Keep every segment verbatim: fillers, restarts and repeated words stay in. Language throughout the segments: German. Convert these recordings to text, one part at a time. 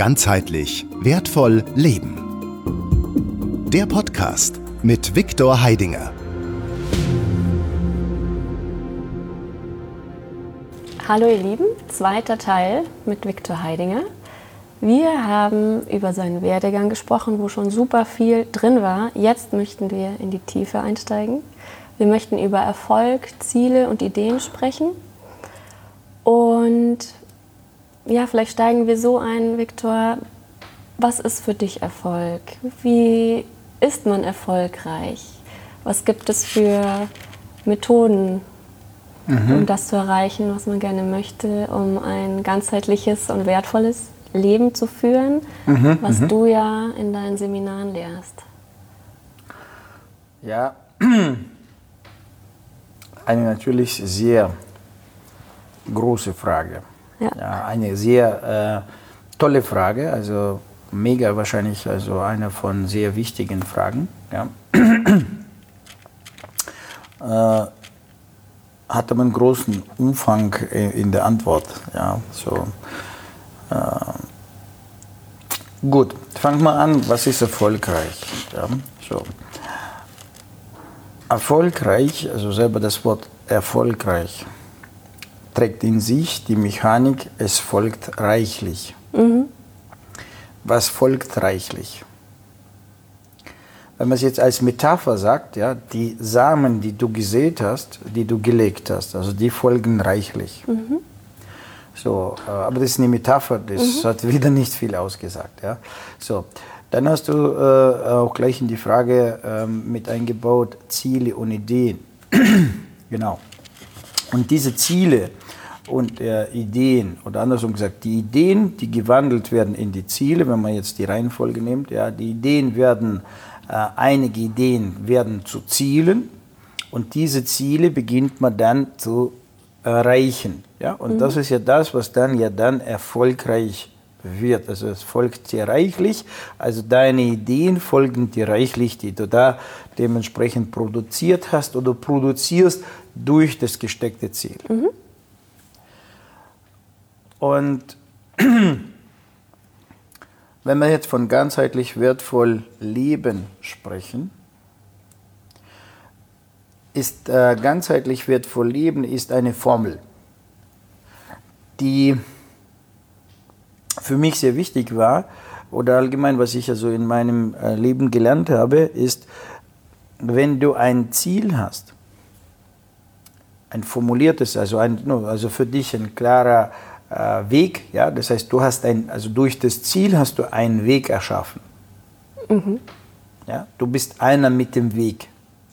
Ganzheitlich wertvoll leben. Der Podcast mit Viktor Heidinger. Hallo ihr Lieben, zweiter Teil mit Viktor Heidinger. Wir haben über seinen Werdegang gesprochen, wo schon super viel drin war. Jetzt möchten wir in die Tiefe einsteigen. Wir möchten über Erfolg, Ziele und Ideen sprechen. Und ja, vielleicht steigen wir so ein, Viktor. Was ist für dich Erfolg? Wie ist man erfolgreich? Was gibt es für Methoden, mhm. um das zu erreichen, was man gerne möchte, um ein ganzheitliches und wertvolles Leben zu führen, mhm, was mhm. du ja in deinen Seminaren lehrst? Ja, eine natürlich sehr große Frage. Ja. Ja, eine sehr äh, tolle Frage, also mega wahrscheinlich, also eine von sehr wichtigen Fragen. Ja. äh, hat aber einen großen Umfang in der Antwort. Ja, so. Äh, gut, fangen wir an, was ist erfolgreich? Ja, so. Erfolgreich, also selber das Wort erfolgreich, trägt in sich die Mechanik, es folgt reichlich. Mhm. Was folgt reichlich? Wenn man es jetzt als Metapher sagt, ja, die Samen, die du gesät hast, die du gelegt hast, also die folgen reichlich. Mhm. So, aber das ist eine Metapher, das mhm. hat wieder nicht viel ausgesagt. Ja. So, dann hast du äh, auch gleich in die Frage äh, mit eingebaut, Ziele und Ideen. Genau. Und diese Ziele und äh, Ideen, oder andersrum gesagt, die Ideen, die gewandelt werden in die Ziele, wenn man jetzt die Reihenfolge nimmt, ja, die Ideen werden, äh, einige Ideen werden zu Zielen und diese Ziele beginnt man dann zu erreichen. Ja? Und mhm. das ist ja das, was dann ja dann erfolgreich wird. Also es folgt dir reichlich, also deine Ideen folgen dir reichlich, die du da dementsprechend produziert hast oder produzierst durch das gesteckte Ziel. Mhm. Und wenn wir jetzt von ganzheitlich wertvoll Leben sprechen, ist äh, ganzheitlich wertvoll Leben ist eine Formel, die für mich sehr wichtig war oder allgemein, was ich also in meinem äh, Leben gelernt habe, ist, wenn du ein Ziel hast, ein formuliertes, also, ein, also für dich ein klarer äh, Weg, ja, das heißt, du hast ein, also durch das Ziel hast du einen Weg erschaffen. Mhm. Ja, du bist einer mit dem Weg.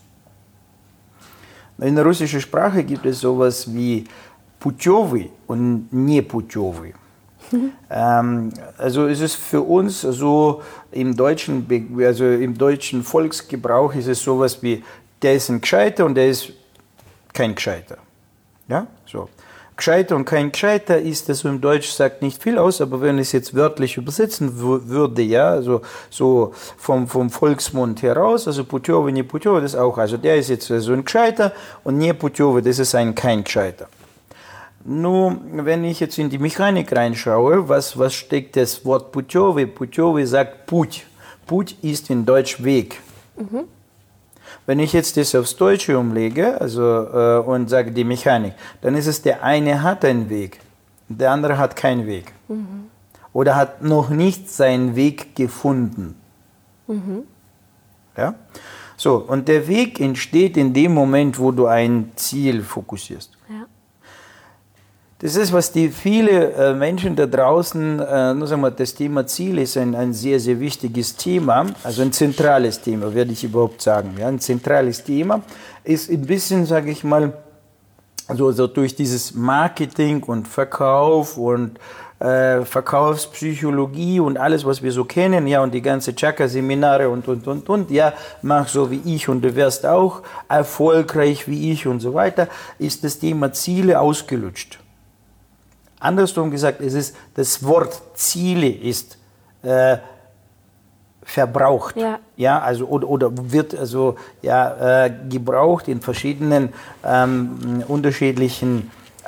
In der russischen Sprache gibt es sowas wie Putjowy und Neputjowy. Mhm. Ähm, also es ist für uns so im deutschen, also im deutschen Volksgebrauch ist es sowas wie, der ist ein Gescheiter und der ist kein Gescheiter. Ja, so. Gescheiter und kein Gescheiter ist, also im Deutsch sagt nicht viel aus, aber wenn ich es jetzt wörtlich übersetzen würde, ja, also so vom, vom Volksmund heraus, also Putjowy, ne Putjowy, das auch, also der ist jetzt so ein Gescheiter und ne Putjowy, das ist ein kein Gescheiter. Nur, wenn ich jetzt in die Mechanik reinschaue, was, was steckt das Wort Putjowy? Putjowy sagt Put. Put ist in Deutsch Weg. Mhm. Wenn ich jetzt das aufs Deutsche umlege, also, äh, und sage die Mechanik, dann ist es, der eine hat einen Weg, der andere hat keinen Weg. Mhm. Oder hat noch nicht seinen Weg gefunden. Mhm. Ja? So, und der Weg entsteht in dem Moment, wo du ein Ziel fokussierst. Ja. Das ist, was die viele äh, Menschen da draußen, äh, nur sagen wir, das Thema Ziel ist ein, ein sehr, sehr wichtiges Thema, also ein zentrales Thema, werde ich überhaupt sagen. Ja, ein zentrales Thema ist ein bisschen, sage ich mal, also, also durch dieses Marketing und Verkauf und äh, Verkaufspsychologie und alles, was wir so kennen, ja, und die ganze Chakra-Seminare und, und, und, und, ja, mach so wie ich und du wirst auch erfolgreich wie ich und so weiter, ist das Thema Ziele ausgelutscht. Andersrum gesagt, es ist, das Wort Ziele ist äh, verbraucht, ja. Ja, also, oder, oder wird also, ja, äh, gebraucht in verschiedenen ähm, unterschiedlichen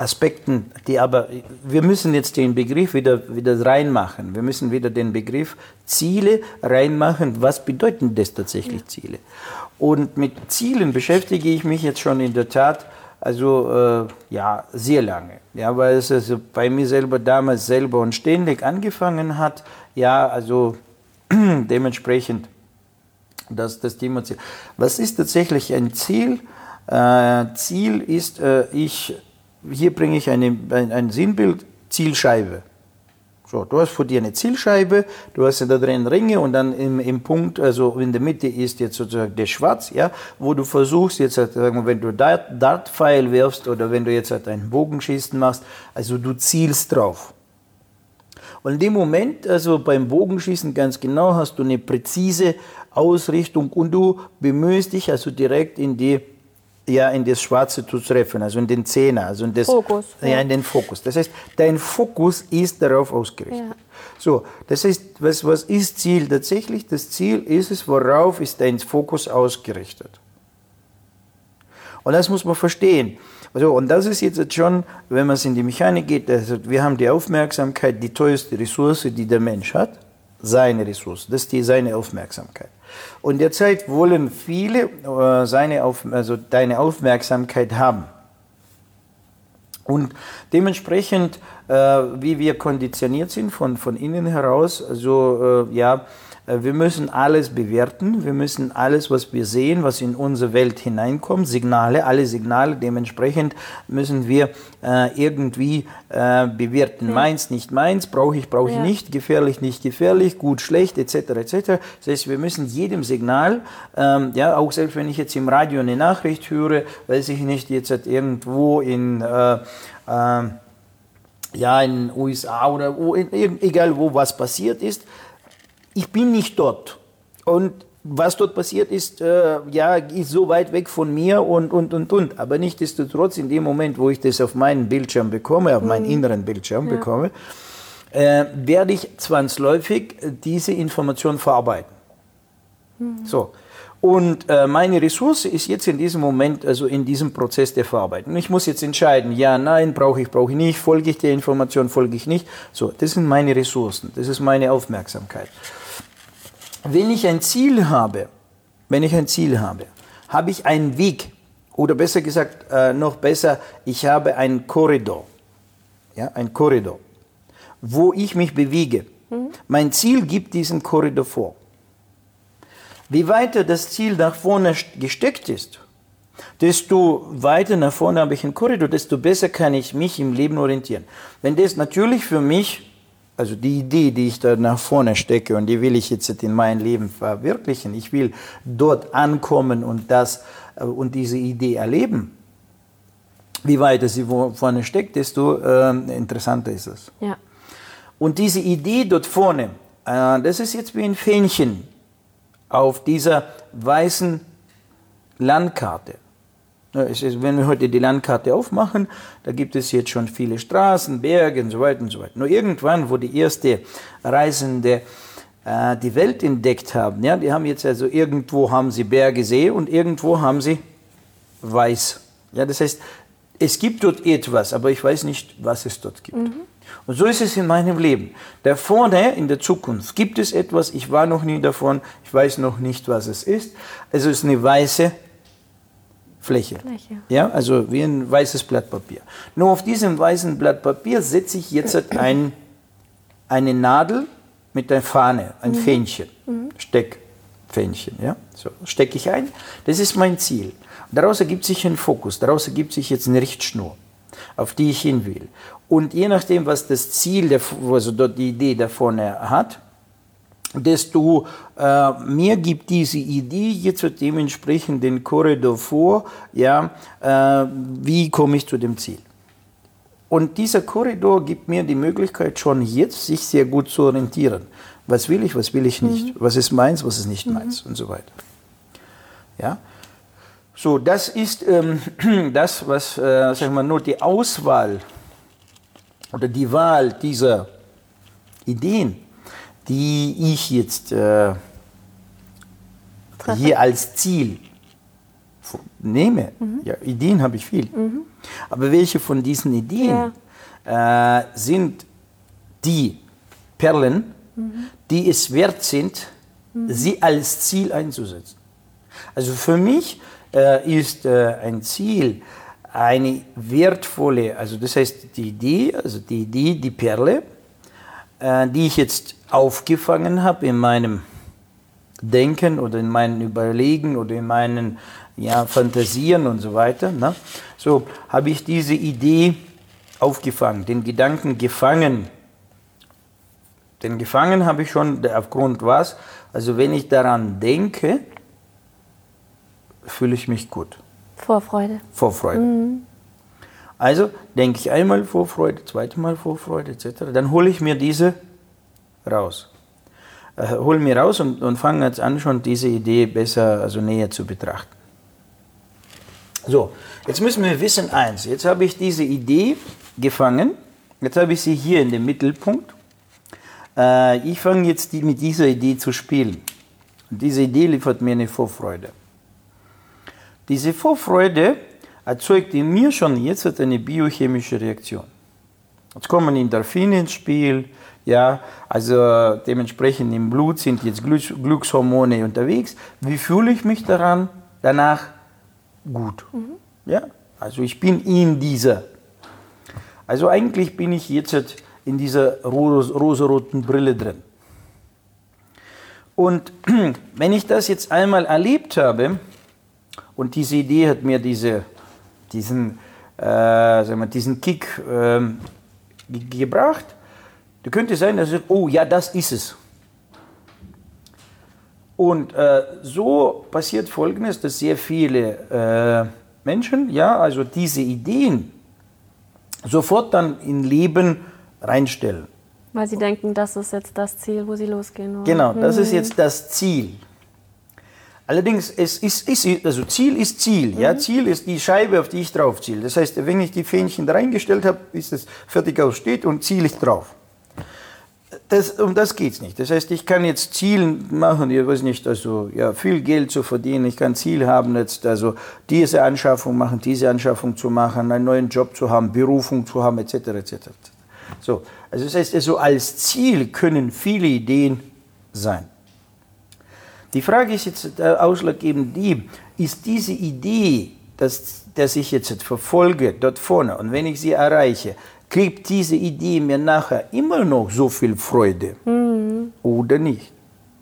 Aspekten, die aber, wir müssen jetzt den Begriff wieder, wieder reinmachen. Wir müssen wieder den Begriff Ziele reinmachen. Was bedeuten das tatsächlich Ziele? Und mit Zielen beschäftige ich mich jetzt schon in der Tat, also äh, ja, sehr lange. Ja, weil es also bei mir selber damals selber und ständig angefangen hat. Ja, also dementsprechend das, das Thema Ziel. Was ist tatsächlich ein Ziel? Äh, Ziel ist, äh, ich, hier bringe ich eine, ein, ein Sinnbild, Zielscheibe. So, du hast vor dir eine Zielscheibe, du hast da drin Ringe und dann im, im Punkt, also in der Mitte ist jetzt sozusagen der Schwarz, ja, wo du versuchst jetzt, wenn du Dart, Dartpfeil wirfst oder wenn du jetzt einen Bogenschießen machst, also du zielst drauf. Und in dem Moment, also beim Bogenschießen ganz genau, hast du eine präzise Ausrichtung und du bemühst dich also direkt in die ja, in das Schwarze zu treffen, also in den Zehner, also in das, Fokus. Ja, ja, in den Fokus. Das heißt, dein Fokus ist darauf ausgerichtet. Ja. So, das heißt, was, was ist Ziel tatsächlich? Das Ziel ist es, worauf ist dein Fokus ausgerichtet? Und das muss man verstehen. Also, und das ist jetzt schon, wenn man es in die Mechanik geht, also wir haben die Aufmerksamkeit, die teuerste Ressource, die der Mensch hat, seine Ressource, das ist die, seine Aufmerksamkeit. Und derzeit wollen viele äh, seine Auf, also deine Aufmerksamkeit haben. Und dementsprechend, äh, wie wir konditioniert sind von, von innen heraus, also äh, ja, wir müssen alles bewerten, wir müssen alles, was wir sehen, was in unsere Welt hineinkommt, Signale, alle Signale, dementsprechend müssen wir äh, irgendwie äh, bewerten. Ja. Meins, nicht meins, brauche ich, brauche ich ja. nicht, gefährlich, nicht gefährlich, gut, schlecht, et cetera et cetera. Das heißt, wir müssen jedem Signal, ähm, ja, auch selbst wenn ich jetzt im Radio eine Nachricht höre, weiß ich nicht, jetzt halt irgendwo in äh, äh, ja, in den U S A oder wo, in, egal wo was passiert ist, ich bin nicht dort und was dort passiert ist, äh, ja, ist so weit weg von mir und, und, und, und. Aber nichtsdestotrotz, in dem Moment, wo ich das auf meinen Bildschirm bekomme, auf meinen mhm. inneren Bildschirm ja. bekomme, äh, werde ich zwangsläufig diese Information verarbeiten. Mhm. So. Und äh, meine Ressource ist jetzt in diesem Moment, also in diesem Prozess der Verarbeitung. Ich muss jetzt entscheiden, ja, nein, brauche ich, brauche ich nicht, folge ich der Information, folge ich nicht. So, das sind meine Ressourcen, das ist meine Aufmerksamkeit. Wenn ich ein Ziel habe, wenn ich ein Ziel habe, habe ich einen Weg, oder besser gesagt, äh, noch besser, ich habe einen Korridor, ja, ein Korridor, wo ich mich bewege. Mhm. Mein Ziel gibt diesen Korridor vor. Wie weiter das Ziel nach vorne gesteckt ist, desto weiter nach vorne habe ich einen Korridor, desto besser kann ich mich im Leben orientieren. Wenn das natürlich für mich, also die Idee, die ich da nach vorne stecke und die will ich jetzt in mein Leben verwirklichen, ich will dort ankommen und, das, und diese Idee erleben, wie weiter sie vorne steckt, desto äh, interessanter ist es. Ja. Und diese Idee dort vorne, äh, das ist jetzt wie ein Fähnchen auf dieser weißen Landkarte. Wenn wir heute die Landkarte aufmachen, da gibt es jetzt schon viele Straßen, Berge und so weiter und so weiter. Nur irgendwann, wo die ersten Reisende äh, die Welt entdeckt haben, ja, die haben jetzt also irgendwo haben sie Berge, See und irgendwo haben sie weiß. Ja, das heißt, es gibt dort etwas, aber ich weiß nicht, was es dort gibt. Mhm. Und so ist es in meinem Leben. Da vorne in der Zukunft gibt es etwas, ich war noch nie davon, ich weiß noch nicht, was es ist. Also es ist eine weiße Fläche. Fläche. Ja, also wie ein weißes Blatt Papier. Nur auf diesem weißen Blatt Papier setze ich jetzt ein, eine Nadel mit einer Fahne, ein mhm. Fähnchen, mhm. Steckfähnchen. Ja? So, stecke ich ein, das ist mein Ziel. Daraus ergibt sich ein Fokus, daraus ergibt sich jetzt eine Richtschnur, auf die ich hin will. Und je nachdem, was das Ziel, der, also dort die Idee da vorne hat, desto äh, mir gibt diese Idee jetzt dementsprechend den Korridor vor, ja, äh, wie komme ich zu dem Ziel. Und dieser Korridor gibt mir die Möglichkeit schon jetzt, sich sehr gut zu orientieren. Was will ich, was will ich nicht, mhm. was ist meins, was ist nicht mhm. meins und so weiter. Ja. So, das ist ähm, das, was, äh, sag ich mal, nur die Auswahl oder die Wahl dieser Ideen, die ich jetzt äh, hier als Ziel nehme. Mhm. Ja, Ideen habe ich viel. Mhm. Aber welche von diesen Ideen ja. äh, sind die Perlen, mhm. die es wert sind, mhm. sie als Ziel einzusetzen? Also für mich äh, ist äh, ein Ziel eine wertvolle, also das heißt die Idee, also die Idee, die Perle, äh, die ich jetzt aufgefangen habe in meinem Denken oder in meinen Überlegen oder in meinen ja, Fantasien und so weiter. Ne? So habe ich diese Idee aufgefangen, den Gedanken gefangen. Den gefangen habe ich schon aufgrund was? Also wenn ich daran denke, fühle ich mich gut. Vorfreude. Vorfreude. Mhm. Also denke ich einmal Vorfreude, zweites Mal Vorfreude et cetera. Dann hole ich mir diese raus. Äh, hole mir raus und, und fange jetzt an, schon diese Idee besser, also näher zu betrachten. So, jetzt müssen wir wissen eins. Jetzt habe ich diese Idee gefangen. Jetzt habe ich sie hier in dem Mittelpunkt. Äh, ich fange jetzt die, mit dieser Idee zu spielen. Und diese Idee liefert mir eine Vorfreude. Diese Vorfreude erzeugt in mir schon jetzt eine biochemische Reaktion. Jetzt kommen Endorphine ins Spiel, ja, also dementsprechend im Blut sind jetzt Glückshormone unterwegs. Wie fühle ich mich daran? Danach gut. Mhm. Ja, also ich bin in dieser. Also eigentlich bin ich jetzt in dieser ros rosaroten Brille drin. Und wenn ich das jetzt einmal erlebt habe, und diese Idee hat mir diese, diesen, äh, sagen wir, diesen Kick äh, ge gebracht, da könnte sein, dass ich, oh ja, das ist es. Und äh, so passiert Folgendes, dass sehr viele äh, Menschen, ja, also diese Ideen sofort dann in Leben reinstellen. Weil sie denken, das ist jetzt das Ziel, wo sie losgehen wollen. Genau, das ist jetzt das Ziel. Allerdings, es ist, ist, also Ziel ist Ziel. Ja? Mhm. Ziel ist die Scheibe, auf die ich drauf ziele. Das heißt, wenn ich die Fähnchen da reingestellt habe, bis es fertig aussteht und ziele ich drauf. Das, um das geht es nicht. Das heißt, ich kann jetzt Zielen machen, ich weiß nicht, also ja, viel Geld zu verdienen. Ich kann Ziel haben, jetzt also diese Anschaffung machen, diese Anschaffung zu machen, einen neuen Job zu haben, Berufung zu haben, et cetera et cetera. So, also das heißt, also als Ziel können viele Ideen sein. Die Frage ist jetzt äh, ausschlaggebend die, ist diese Idee, dass, dass ich jetzt verfolge, dort vorne, und wenn ich sie erreiche, kriegt diese Idee mir nachher immer noch so viel Freude mhm. oder nicht?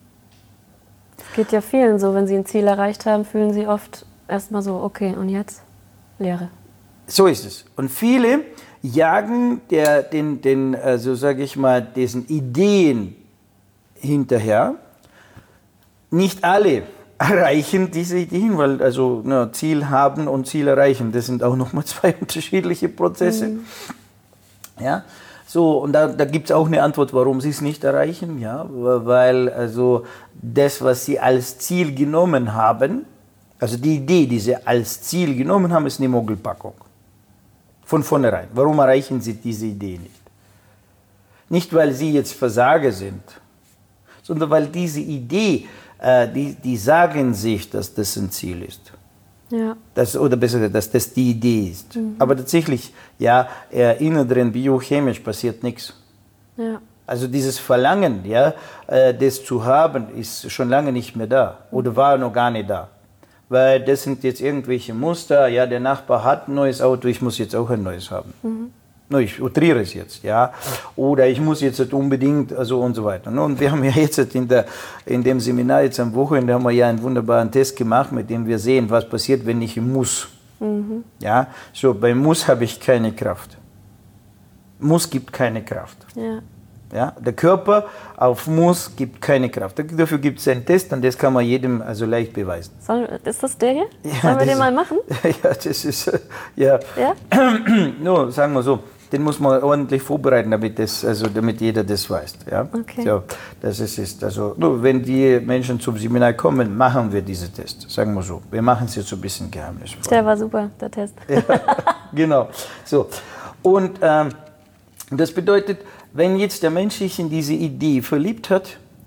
Es geht ja vielen so, wenn sie ein Ziel erreicht haben, fühlen sie oft erstmal so, okay, und jetzt? Leere. So ist es. Und viele jagen der, den, den, also sage ich mal, diesen Ideen hinterher. Nicht alle erreichen diese Ideen, weil also na, Ziel haben und Ziel erreichen, das sind auch nochmal zwei unterschiedliche Prozesse. Mhm. Ja, so, und da, da gibt es auch eine Antwort, warum sie es nicht erreichen, ja, weil also das, was sie als Ziel genommen haben, also die Idee, die sie als Ziel genommen haben, ist eine Mogelpackung. Von vornherein. Warum erreichen sie diese Idee nicht? Nicht, weil sie jetzt Versager sind, sondern weil diese Idee, äh, die, die sagen sich, dass das ein Ziel ist. Ja. Das, oder besser gesagt, dass das die Idee ist. Mhm. Aber tatsächlich, ja, äh, innen drin biochemisch passiert nichts. Ja. Also dieses Verlangen, ja, äh, das zu haben, ist schon lange nicht mehr da oder war noch gar nicht da. Weil das sind jetzt irgendwelche Muster, ja, der Nachbar hat ein neues Auto, ich muss jetzt auch ein neues haben. Mhm. No, ich utriere es jetzt, ja. Oder ich muss jetzt unbedingt, also und so weiter. Und wir haben ja jetzt in, der, in dem Seminar jetzt am Wochenende haben wir ja einen wunderbaren Test gemacht, mit dem wir sehen, was passiert, wenn ich muss. Mhm. Ja, so bei Muss habe ich keine Kraft. Muss gibt keine Kraft. Ja. Ja, der Körper auf Muss gibt keine Kraft. Dafür gibt es einen Test und das kann man jedem also leicht beweisen. Soll, ist das der hier? Ja, Sollen wir den mal machen? Ja, das ist, ja. Ja? No, sagen wir so, den muss man ordentlich vorbereiten, damit, das, also damit jeder das weiß. Ja? Okay. So, das ist, ist also, no, wenn die Menschen zum Seminar kommen, machen wir diesen Test, sagen wir so. Wir machen es jetzt so ein bisschen geheimnisvoll. Der war super, der Test. Ja, genau. So. Und ähm, das bedeutet, wenn jetzt der Mensch sich in diese Idee verliebt hat,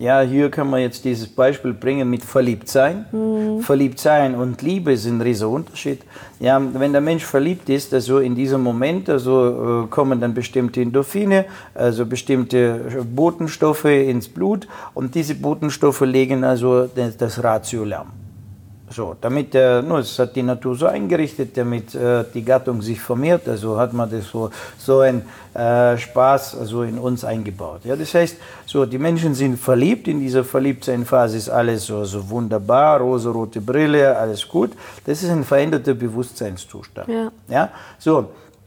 Ja, hier kann man jetzt dieses Beispiel bringen mit Verliebtsein. Mhm. Verliebtsein und Liebe sind ein riesiger Unterschied. Ja, wenn der Mensch verliebt ist, also in diesem Moment, also äh, kommen dann bestimmte Endorphine, also bestimmte Botenstoffe ins Blut und diese Botenstoffe legen also das, das Ratio lahm. So, damit der, no, das hat die Natur so eingerichtet, damit äh, die Gattung sich vermehrt, also hat man das so, so ein äh, Spaß also in uns eingebaut. Ja, das heißt, so, die Menschen sind verliebt, in dieser Verliebtseinphase ist alles so, so wunderbar, rosarote Brille, alles gut. Das ist ein veränderter Bewusstseinszustand. Ja. Ja, so.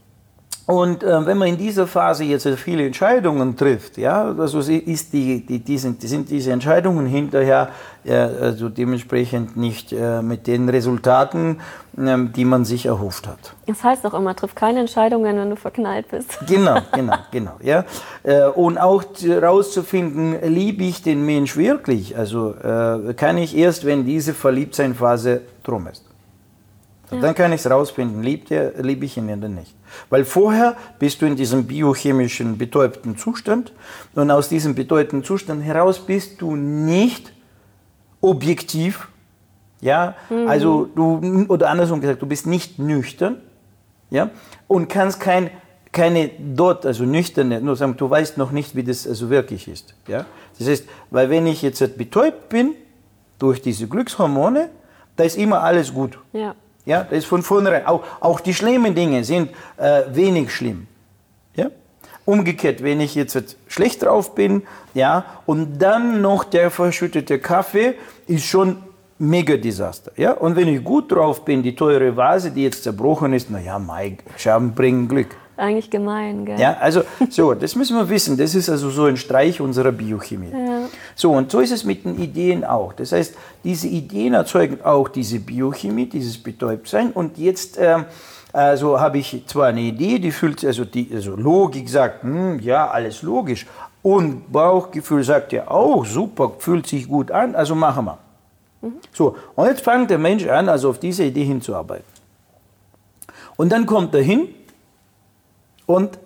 Und äh, wenn man in dieser Phase jetzt viele Entscheidungen trifft, ja, also ist die, die, die, sind, die sind diese Entscheidungen hinterher äh, also dementsprechend nicht äh, mit den Resultaten, äh, die man sich erhofft hat. Das heißt auch immer, triff keine Entscheidungen, wenn du verknallt bist. Genau, genau, genau. Ja. Äh, und auch herauszufinden, liebe ich den Mensch wirklich? Also äh, kann ich erst, wenn diese Verliebtseinphase drum ist. Ja. Dann kann ich es rausfinden, liebt er, liebe ich ihn oder nicht. Weil vorher bist du in diesem biochemischen betäubten Zustand und aus diesem betäubten Zustand heraus bist du nicht objektiv, ja, mhm. also du, oder andersrum gesagt, du bist nicht nüchtern, ja, und kannst kein, keine dort, also nüchterne, nur sagen, du weißt noch nicht, wie das also wirklich ist, ja. Das heißt, weil wenn ich jetzt betäubt bin durch diese Glückshormone, da ist immer alles gut. Ja. Ja, das ist von vornherein. Auch, auch die schlimmen Dinge sind äh, wenig schlimm. Ja? Umgekehrt, wenn ich jetzt schlecht drauf bin, ja, und dann noch der verschüttete Kaffee, ist schon mega Desaster. Ja? Und wenn ich gut drauf bin, die teure Vase, die jetzt zerbrochen ist, naja, mei, Scherben bringen Glück. Eigentlich gemein, gell? Ja, also so, das müssen wir wissen. Das ist also so ein Streich unserer Biochemie. Ja. So, und so ist es mit den Ideen auch. Das heißt, diese Ideen erzeugen auch diese Biochemie, dieses Betäubtsein. Und jetzt ähm, also habe ich zwar eine Idee, die fühlt, also die also Logik sagt, hm, ja, alles logisch. Und Bauchgefühl sagt ja auch, super, fühlt sich gut an, also machen wir. Mhm. So, und jetzt fängt der Mensch an, also auf diese Idee hinzuarbeiten. Und dann kommt er hin, und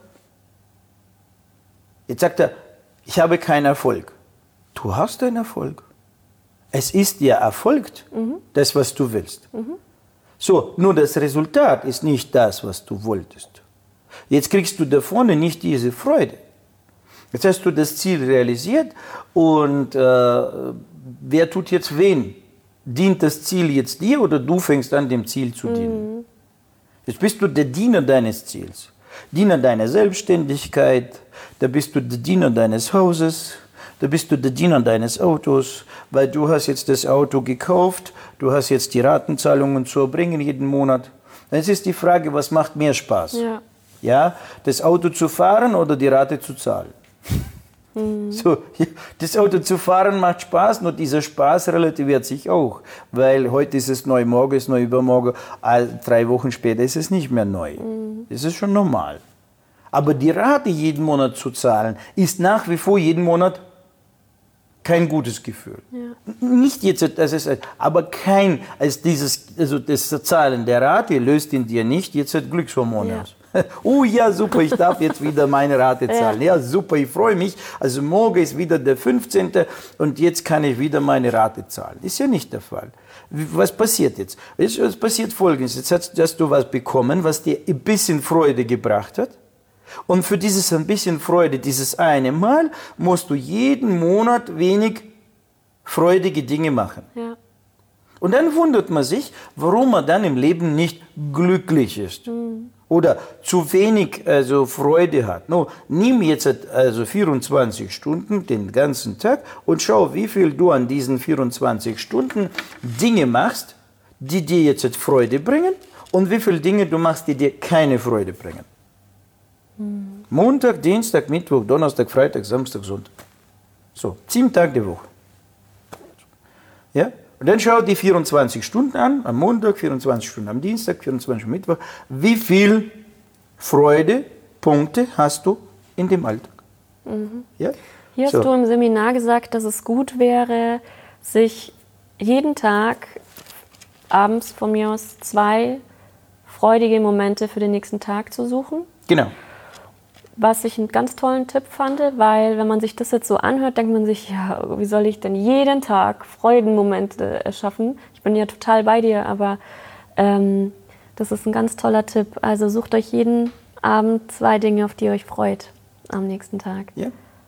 jetzt sagt er, ich habe keinen Erfolg. Du hast einen Erfolg. Es ist dir erfolgt, mhm. das, was du willst. Mhm. So, nur das Resultat ist nicht das, was du wolltest. Jetzt kriegst du da vorne nicht diese Freude. Jetzt hast du das Ziel realisiert und äh, wer tut jetzt wen? Dient das Ziel jetzt dir oder du fängst an, dem Ziel zu dienen? Mhm. Jetzt bist du der Diener deines Ziels. Diener deiner Selbstständigkeit, da bist du der Diener deines Hauses, da bist du der Diener deines Autos, weil du hast jetzt das Auto gekauft, du hast jetzt die Ratenzahlungen zu erbringen jeden Monat. Jetzt ist die Frage, was macht mehr Spaß? Ja. Ja, das Auto zu fahren oder die Rate zu zahlen? Mhm. So, das Auto zu fahren macht Spaß, nur dieser Spaß relativiert sich auch, weil heute ist es neu, morgen ist neu, übermorgen, drei Wochen später ist es nicht mehr neu. Mhm. Das ist schon normal. Aber die Rate jeden Monat zu zahlen, ist nach wie vor jeden Monat kein gutes Gefühl. Ja. Nicht jetzt, das ist, aber kein, als dieses, also das Zahlen der Rate löst in dir nicht jetzt Glückshormone ja. aus. Oh ja, super, ich darf jetzt wieder meine Rate zahlen. Ja, super, ich freue mich. Also morgen ist wieder der fünfzehnte und jetzt kann ich wieder meine Rate zahlen. Ist ja nicht der Fall. Was passiert jetzt? Es passiert Folgendes. Jetzt hast du was bekommen, was dir ein bisschen Freude gebracht hat. Und für dieses ein bisschen Freude, dieses eine Mal, musst du jeden Monat wenig freudige Dinge machen. Ja. Und dann wundert man sich, warum man dann im Leben nicht glücklich ist. Mhm. Oder zu wenig also Freude hat. No, nimm jetzt also vierundzwanzig Stunden, den ganzen Tag, und schau, wie viel du an diesen vierundzwanzig Stunden Dinge machst, die dir jetzt Freude bringen, und wie viele Dinge du machst, die dir keine Freude bringen. Hm. Montag, Dienstag, Mittwoch, Donnerstag, Freitag, Samstag, Sonntag. So, sieben Tage die Woche. Ja? Und dann schau die vierundzwanzig Stunden an, am Montag, vierundzwanzig Stunden am Dienstag, vierundzwanzig am Mittwoch. Wie viel Freude, Punkte hast du in dem Alltag? Mhm. Ja? Hier hast so. du im Seminar gesagt, dass es gut wäre, sich jeden Tag abends von mir aus zwei freudige Momente für den nächsten Tag zu suchen. Genau. Was ich einen ganz tollen Tipp fand, weil wenn man sich das jetzt so anhört, denkt man sich, ja, wie soll ich denn jeden Tag Freudenmomente erschaffen? Ich bin ja total bei dir, aber ähm, das ist ein ganz toller Tipp. Also sucht euch jeden Abend zwei Dinge, auf die ihr euch freut am nächsten Tag. Ja.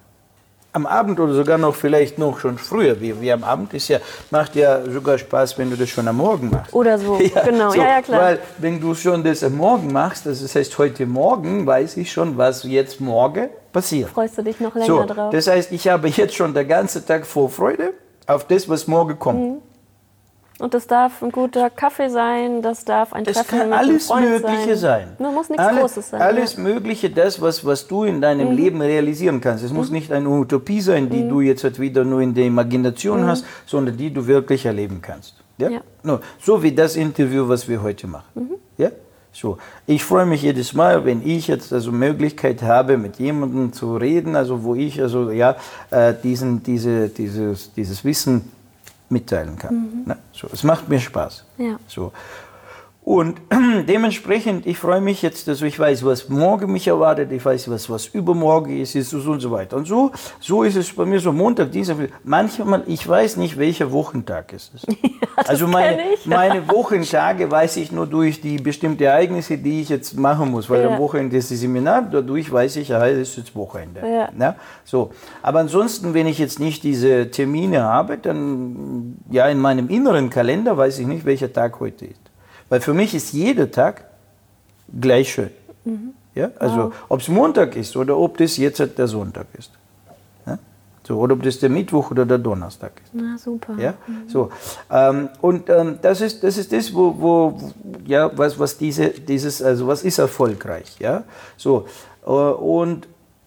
Am Abend oder sogar noch vielleicht noch schon früher, wie, wie am Abend, ist ja, macht ja sogar Spaß, wenn du das schon am Morgen machst. Oder so, ja, genau, so, ja, ja, klar. Weil wenn du schon das am Morgen machst, das heißt heute Morgen, weiß ich schon, was jetzt morgen passiert. Freust du dich noch länger so, drauf? Das heißt, ich habe jetzt schon den ganzen Tag Vorfreude auf das, was morgen kommt. Mhm. Und das darf ein guter Kaffee sein, das darf ein Das Treffen kann mit einem alles Freund Mögliche sein. sein. Das muss nichts Alle, Großes sein. Alles ja. Mögliche, das, was, was du in deinem mhm. Leben realisieren kannst. Es mhm. muss nicht eine Utopie sein, die mhm. du jetzt halt wieder nur in der Imagination mhm. hast, sondern die du wirklich erleben kannst. Ja? Ja. No, so wie das Interview, was wir heute machen. Mhm. Ja? So. Ich freue mich jedes Mal, wenn ich jetzt also Möglichkeit habe, mit jemandem zu reden, also wo ich also ja äh, diesen, diese, dieses, dieses Wissen mitteilen kann. Mhm. Na, so, es macht mir Spaß. Ja. So. Und dementsprechend, ich freue mich jetzt, also ich weiß, was morgen mich erwartet, ich weiß, was, was übermorgen ist, ist und so weiter. Und so, so ist es bei mir so Montag, Dienstag, manchmal, ich weiß nicht, welcher Wochentag es ist. Ja, also meine, meine Wochentage weiß ich nur durch die bestimmten Ereignisse, die ich jetzt machen muss, weil ja. am Wochenende ist das Seminar, dadurch weiß ich, ja, es ist jetzt Wochenende. Ja. Ja, so. Aber ansonsten, wenn ich jetzt nicht diese Termine habe, dann, ja, in meinem inneren Kalender weiß ich nicht, welcher Tag heute ist. Weil für mich ist jeder Tag gleich schön. Mhm. Ja? Also wow. ob es Montag ist oder ob das jetzt halt der Sonntag ist. Ja? So, oder ob das der Mittwoch oder der Donnerstag ist. Na super. Ja? Mhm. So, ähm, und ähm, das ist das, ist das wo, wo, ja, was, was diese, dieses, also was ist erfolgreich. Ja? So, äh, und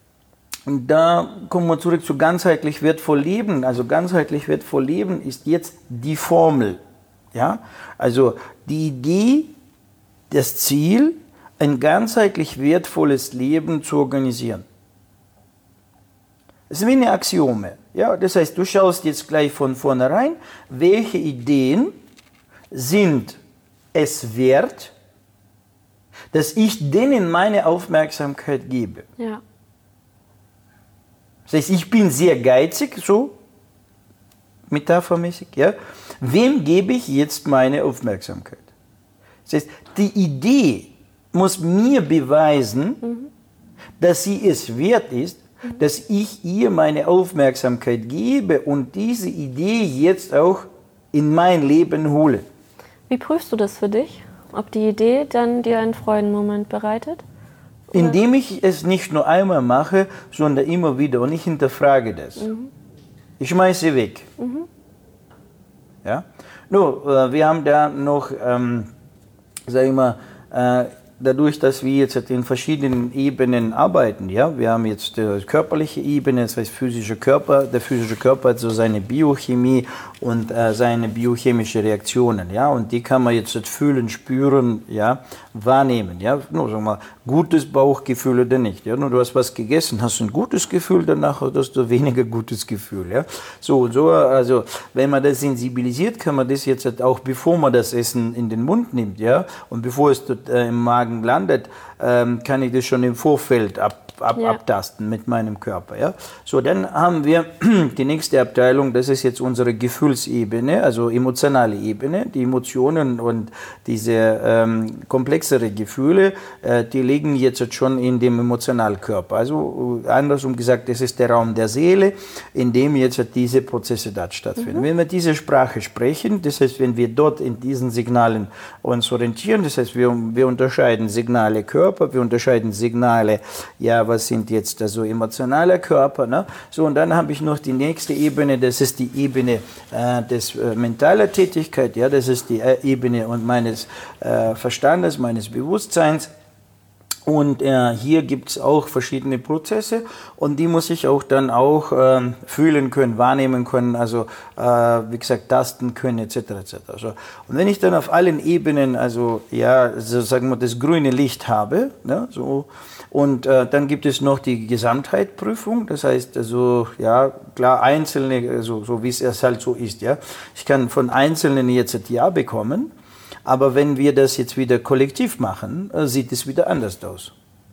da kommen wir zurück zu ganzheitlich wertvoll leben. Also ganzheitlich wertvoll leben ist jetzt die Formel. Ja? Also die Idee, das Ziel, ein ganzheitlich wertvolles Leben zu organisieren. Das ist wie eine Axiome. Ja? Das heißt, du schaust jetzt gleich von vornherein, welche Ideen sind es wert, dass ich denen meine Aufmerksamkeit gebe. Ja. Das heißt, ich bin sehr geizig, so metaphermäßig, ja. Wem gebe ich jetzt meine Aufmerksamkeit? Das heißt, die Idee muss mir beweisen, mhm. dass sie es wert ist, mhm. dass ich ihr meine Aufmerksamkeit gebe und diese Idee jetzt auch in mein Leben hole. Wie prüfst du das für dich? Ob die Idee dann dir einen Freudenmoment bereitet? Oder? Indem ich es nicht nur einmal mache, sondern immer wieder und ich hinterfrage das. Mhm. Ich schmeiße sie weg. Mhm. Ja? Nur, wir haben da noch, ähm, sag ich mal, äh, dadurch, dass wir jetzt in verschiedenen Ebenen arbeiten, ja, wir haben jetzt die körperliche Ebene, das heißt physischer Körper, der physische Körper hat so seine Biochemie und äh, seine biochemische Reaktionen, ja, und die kann man jetzt fühlen, spüren, ja, wahrnehmen, ja, nur sagen wir mal, gutes Bauchgefühl oder nicht, ja, nur du hast was gegessen, hast du ein gutes Gefühl, danach hast du weniger gutes Gefühl, ja, so und so, also wenn man das sensibilisiert, kann man das jetzt auch, bevor man das Essen in den Mund nimmt, ja, und bevor es dort äh, im Magen landet, ähm, kann ich das schon im Vorfeld ab, ab, ja. abtasten mit meinem Körper. Ja? So, dann haben wir die nächste Abteilung, das ist jetzt unsere Gefühlsebene, also emotionale Ebene. Die Emotionen und diese ähm, komplexere Gefühle, äh, die liegen jetzt schon in dem Emotionalkörper. Also andersrum gesagt, das ist der Raum der Seele, in dem jetzt diese Prozesse dort stattfinden. Mhm. Wenn wir diese Sprache sprechen, das heißt, wenn wir dort in diesen Signalen uns orientieren, das heißt, wir, wir unterscheiden Signale Körper, wir unterscheiden Signale, ja, was sind jetzt also emotionale Körper, ne? So, und dann habe ich noch die nächste Ebene, das ist die Ebene äh, des äh, mentaler Tätigkeit, ja, das ist die äh, Ebene und meines äh, Verstandes, meines Bewusstseins. Und äh, hier gibt es auch verschiedene Prozesse und die muss ich auch dann auch äh, fühlen können, wahrnehmen können, also äh, wie gesagt tasten können et cetera et cetera. Also, und wenn ich dann auf allen Ebenen, also ja, so sagen wir das grüne Licht habe, ne, so, und äh, dann gibt es noch die Gesamtheitprüfung, das heißt also ja klar einzelne, also, so wie es halt so ist, ja, ich kann von Einzelnen jetzt ein Ja bekommen. Aber wenn wir das jetzt wieder kollektiv machen, sieht es wieder anders aus.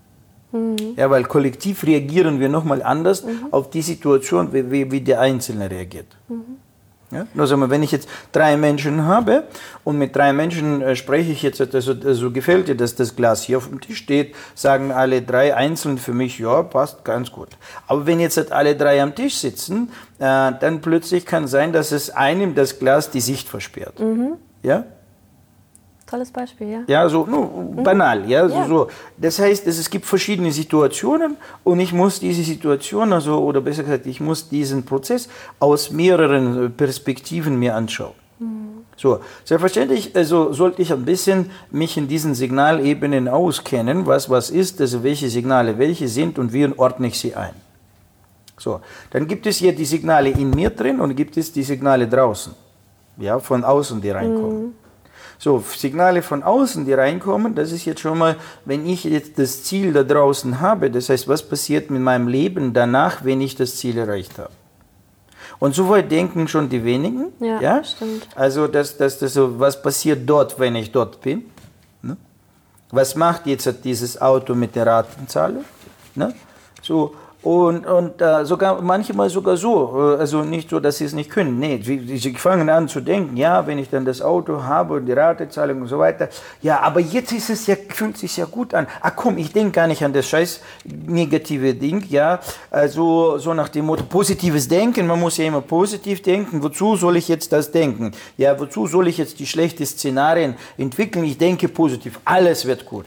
Mhm. Ja, weil kollektiv reagieren wir nochmal anders mhm. auf die Situation, wie, wie, wie der Einzelne reagiert. Mhm. Ja? Nur sagen wir, wenn ich jetzt drei Menschen habe und mit drei Menschen äh, spreche ich jetzt, also, also gefällt dir, dass das Glas hier auf dem Tisch steht, sagen alle drei einzeln für mich, ja, passt ganz gut. Aber wenn jetzt halt alle drei am Tisch sitzen, äh, dann plötzlich kann sein, dass es einem das Glas die Sicht versperrt. Mhm. Ja? Tolles Beispiel, ja. Ja, so no, banal, ja, so, ja. So. Das heißt, es gibt verschiedene Situationen und ich muss diese Situation, also, oder besser gesagt, ich muss diesen Prozess aus mehreren Perspektiven mir anschauen. Mhm. So, selbstverständlich, also sollte ich ein bisschen mich in diesen Signalebenen auskennen, was was ist, also welche Signale welche sind und wie ordne ich sie ein. So, dann gibt es hier die Signale in mir drin und gibt es die Signale draußen, ja, von außen, die reinkommen. Mhm. So, Signale von außen, die reinkommen, das ist jetzt schon mal, wenn ich jetzt das Ziel da draußen habe, das heißt, was passiert mit meinem Leben danach, wenn ich das Ziel erreicht habe. Und so weit denken schon die wenigen. Ja, ja? Stimmt. Also, das, das, das so, was passiert dort, wenn ich dort bin? Ne? Was macht jetzt dieses Auto mit der Ratenzahlung? Ne? So. Und, und äh, sogar manchmal sogar so, äh, also nicht so, dass sie es nicht können. Nee, sie, sie fangen an zu denken, ja, wenn ich dann das Auto habe und die Ratezahlung und so weiter, ja, aber jetzt ist es ja, fühlt sich ja gut an. Ach komm, ich denke gar nicht an das scheiß negative Ding, ja, also so nach dem Motto, positives Denken, man muss ja immer positiv denken, wozu soll ich jetzt das denken? Ja, wozu soll ich jetzt die schlechten Szenarien entwickeln? Ich denke positiv, alles wird gut.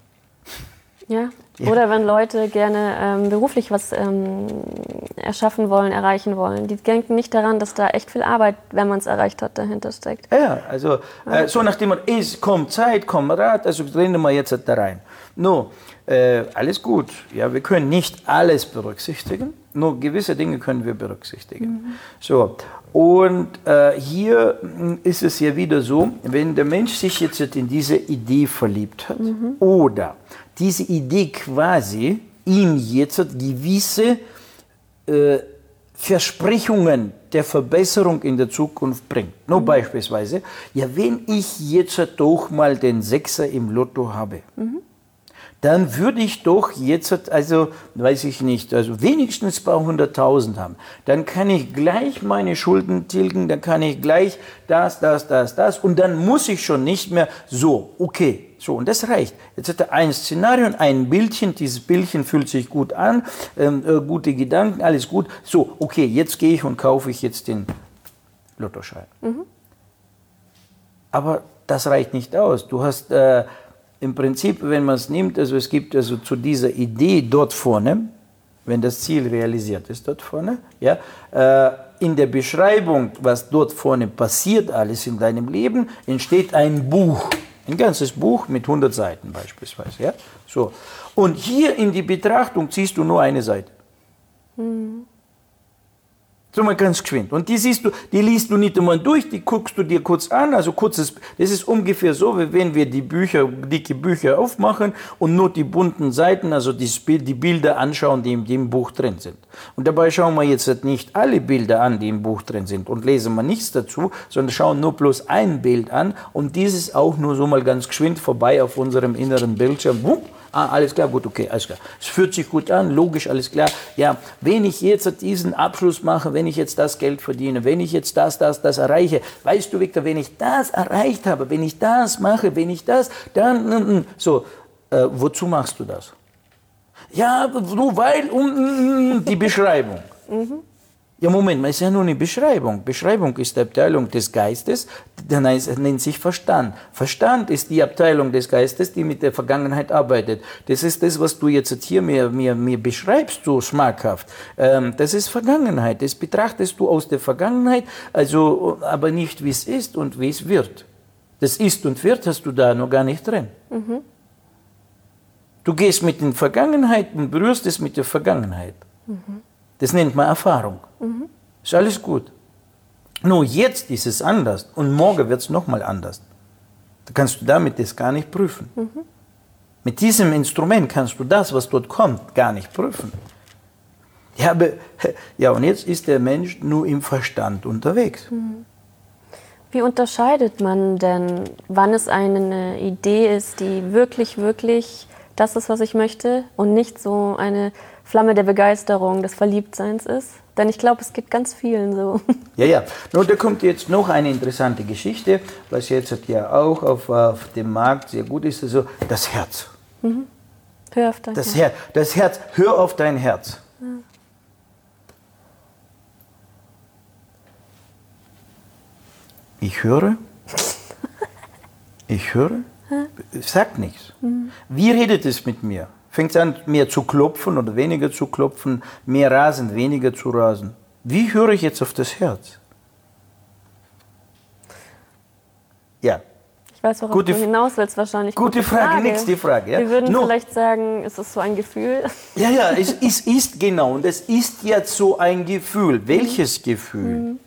Ja. Ja. Oder wenn Leute gerne ähm, beruflich was ähm, erschaffen wollen, erreichen wollen. Die denken nicht daran, dass da echt viel Arbeit, wenn man es erreicht hat, dahinter steckt. Ja, also ja. Äh, so nachdem man ist, kommt Zeit, kommt Rat, also rennen wir jetzt da rein. No, äh, alles gut. Ja, wir können nicht alles berücksichtigen, nur gewisse Dinge können wir berücksichtigen. Mhm. So, und äh, hier ist es ja wieder so, wenn der Mensch sich jetzt in diese Idee verliebt hat mhm. oder diese Idee quasi ihm jetzt gewisse äh, Versprechungen der Verbesserung in der Zukunft bringt. Nur mhm. beispielsweise, ja, wenn ich jetzt doch mal den Sechser im Lotto habe, mhm. dann würde ich doch jetzt, also weiß ich nicht, also wenigstens ein paar hunderttausend haben. Dann kann ich gleich meine Schulden tilgen, dann kann ich gleich das, das, das, das und dann muss ich schon nicht mehr so, okay. So, und das reicht. Jetzt hat er ein Szenario, ein Bildchen, dieses Bildchen fühlt sich gut an, ähm, äh, gute Gedanken, alles gut. So, okay, jetzt gehe ich und kaufe ich jetzt den Lottoschein. Mhm. Aber das reicht nicht aus. Du hast äh, im Prinzip, wenn man es nimmt, also es gibt also zu dieser Idee dort vorne, wenn das Ziel realisiert ist dort vorne, ja, äh, in der Beschreibung, was dort vorne passiert, alles in deinem Leben, entsteht ein Buch. Ein ganzes Buch mit hundert Seiten beispielsweise. Ja? So. Und hier in die Betrachtung ziehst du nur eine Seite. Mhm. So mal ganz geschwind. Und die siehst du, die liest du nicht einmal durch, die guckst du dir kurz an. Also kurzes, das ist ungefähr so, wie wenn wir die Bücher, dicke Bücher aufmachen und nur die bunten Seiten, also die, die Bilder anschauen, die in dem Buch drin sind. Und dabei schauen wir jetzt nicht alle Bilder an, die im Buch drin sind und lesen wir nichts dazu, sondern schauen nur bloß ein Bild an und dieses auch nur so mal ganz geschwind vorbei auf unserem inneren Bildschirm. Ah, alles klar, gut, okay, alles klar. Es fühlt sich gut an, logisch, alles klar. Ja, wenn ich jetzt diesen Abschluss mache, wenn ich jetzt das Geld verdiene, wenn ich jetzt das, das, das erreiche, weißt du, Viktor, wenn ich das erreicht habe, wenn ich das mache, wenn ich das, dann, so, äh, wozu machst du das? Ja, nur weil, um, die Beschreibung. Mhm. Ja, Moment, es ist ja nur eine Beschreibung. Beschreibung ist die Abteilung des Geistes, der nennt sich Verstand. Verstand ist die Abteilung des Geistes, die mit der Vergangenheit arbeitet. Das ist das, was du jetzt hier mir, mir, mir beschreibst, so schmackhaft. Ähm, das ist Vergangenheit. Das betrachtest du aus der Vergangenheit, also, aber nicht, wie es ist und wie es wird. Das Ist und Wird hast du da noch gar nicht drin. Mhm. Du gehst mit der Vergangenheit und berührst es mit der Vergangenheit. Mhm. Das nennt man Erfahrung. Mhm. Ist alles gut. Nur jetzt ist es anders und morgen wird es nochmal anders. Da kannst du damit das gar nicht prüfen. Mhm. Mit diesem Instrument kannst du das, was dort kommt, gar nicht prüfen. Ja, aber, ja, und jetzt ist der Mensch nur im Verstand unterwegs. Mhm. Wie unterscheidet man denn, wann es eine Idee ist, die wirklich, wirklich das ist, was ich möchte und nicht so eine Flamme der Begeisterung, des Verliebtseins ist. Denn ich glaube, es geht ganz vielen so. Ja, ja. Nun, da kommt jetzt noch eine interessante Geschichte, was jetzt ja auch auf, auf dem Markt sehr gut ist, also das Herz. Mhm. Hör auf dein das Herz. Her das Herz. Hör auf dein Herz. Ja. Ich höre. Ich höre. Sagt nichts. Mhm. Wie redet es mit mir? Fängt es an, mehr zu klopfen oder weniger zu klopfen, mehr rasen, weniger zu rasen? Wie höre ich jetzt auf das Herz? Ja. Ich weiß, worauf gute, du hinaus willst wahrscheinlich. Gute, gute Frage, Frage. nächste Frage. Ja. Wir würden no. vielleicht sagen, es ist so ein Gefühl. Ja, ja, es, es ist genau, und es ist jetzt so ein Gefühl. Welches Gefühl? Mhm.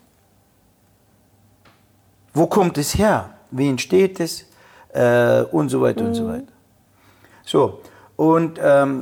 Wo kommt es her? Wie entsteht es? Äh, und so weiter mhm. und so weiter. So, und ähm,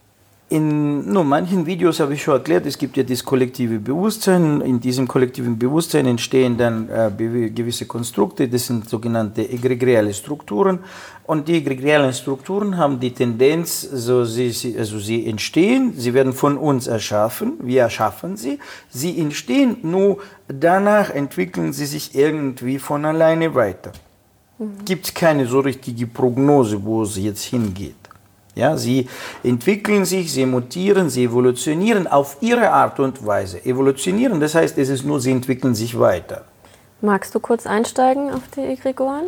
in nur manchen Videos habe ich schon erklärt, es gibt ja das kollektive Bewusstsein. In diesem kollektiven Bewusstsein entstehen dann äh, gewisse Konstrukte, das sind sogenannte egregiale Strukturen. Und die egregialen Strukturen haben die Tendenz, so sie, sie, also sie entstehen, sie werden von uns erschaffen, wir erschaffen sie, sie entstehen, nur danach entwickeln sie sich irgendwie von alleine weiter. Mhm. Gibt es keine so richtige Prognose, wo es jetzt hingeht. Ja, sie entwickeln sich, sie mutieren, sie evolutionieren auf ihre Art und Weise. Evolutionieren, das heißt, es ist nur, sie entwickeln sich weiter. Magst du kurz einsteigen auf die Egregoren?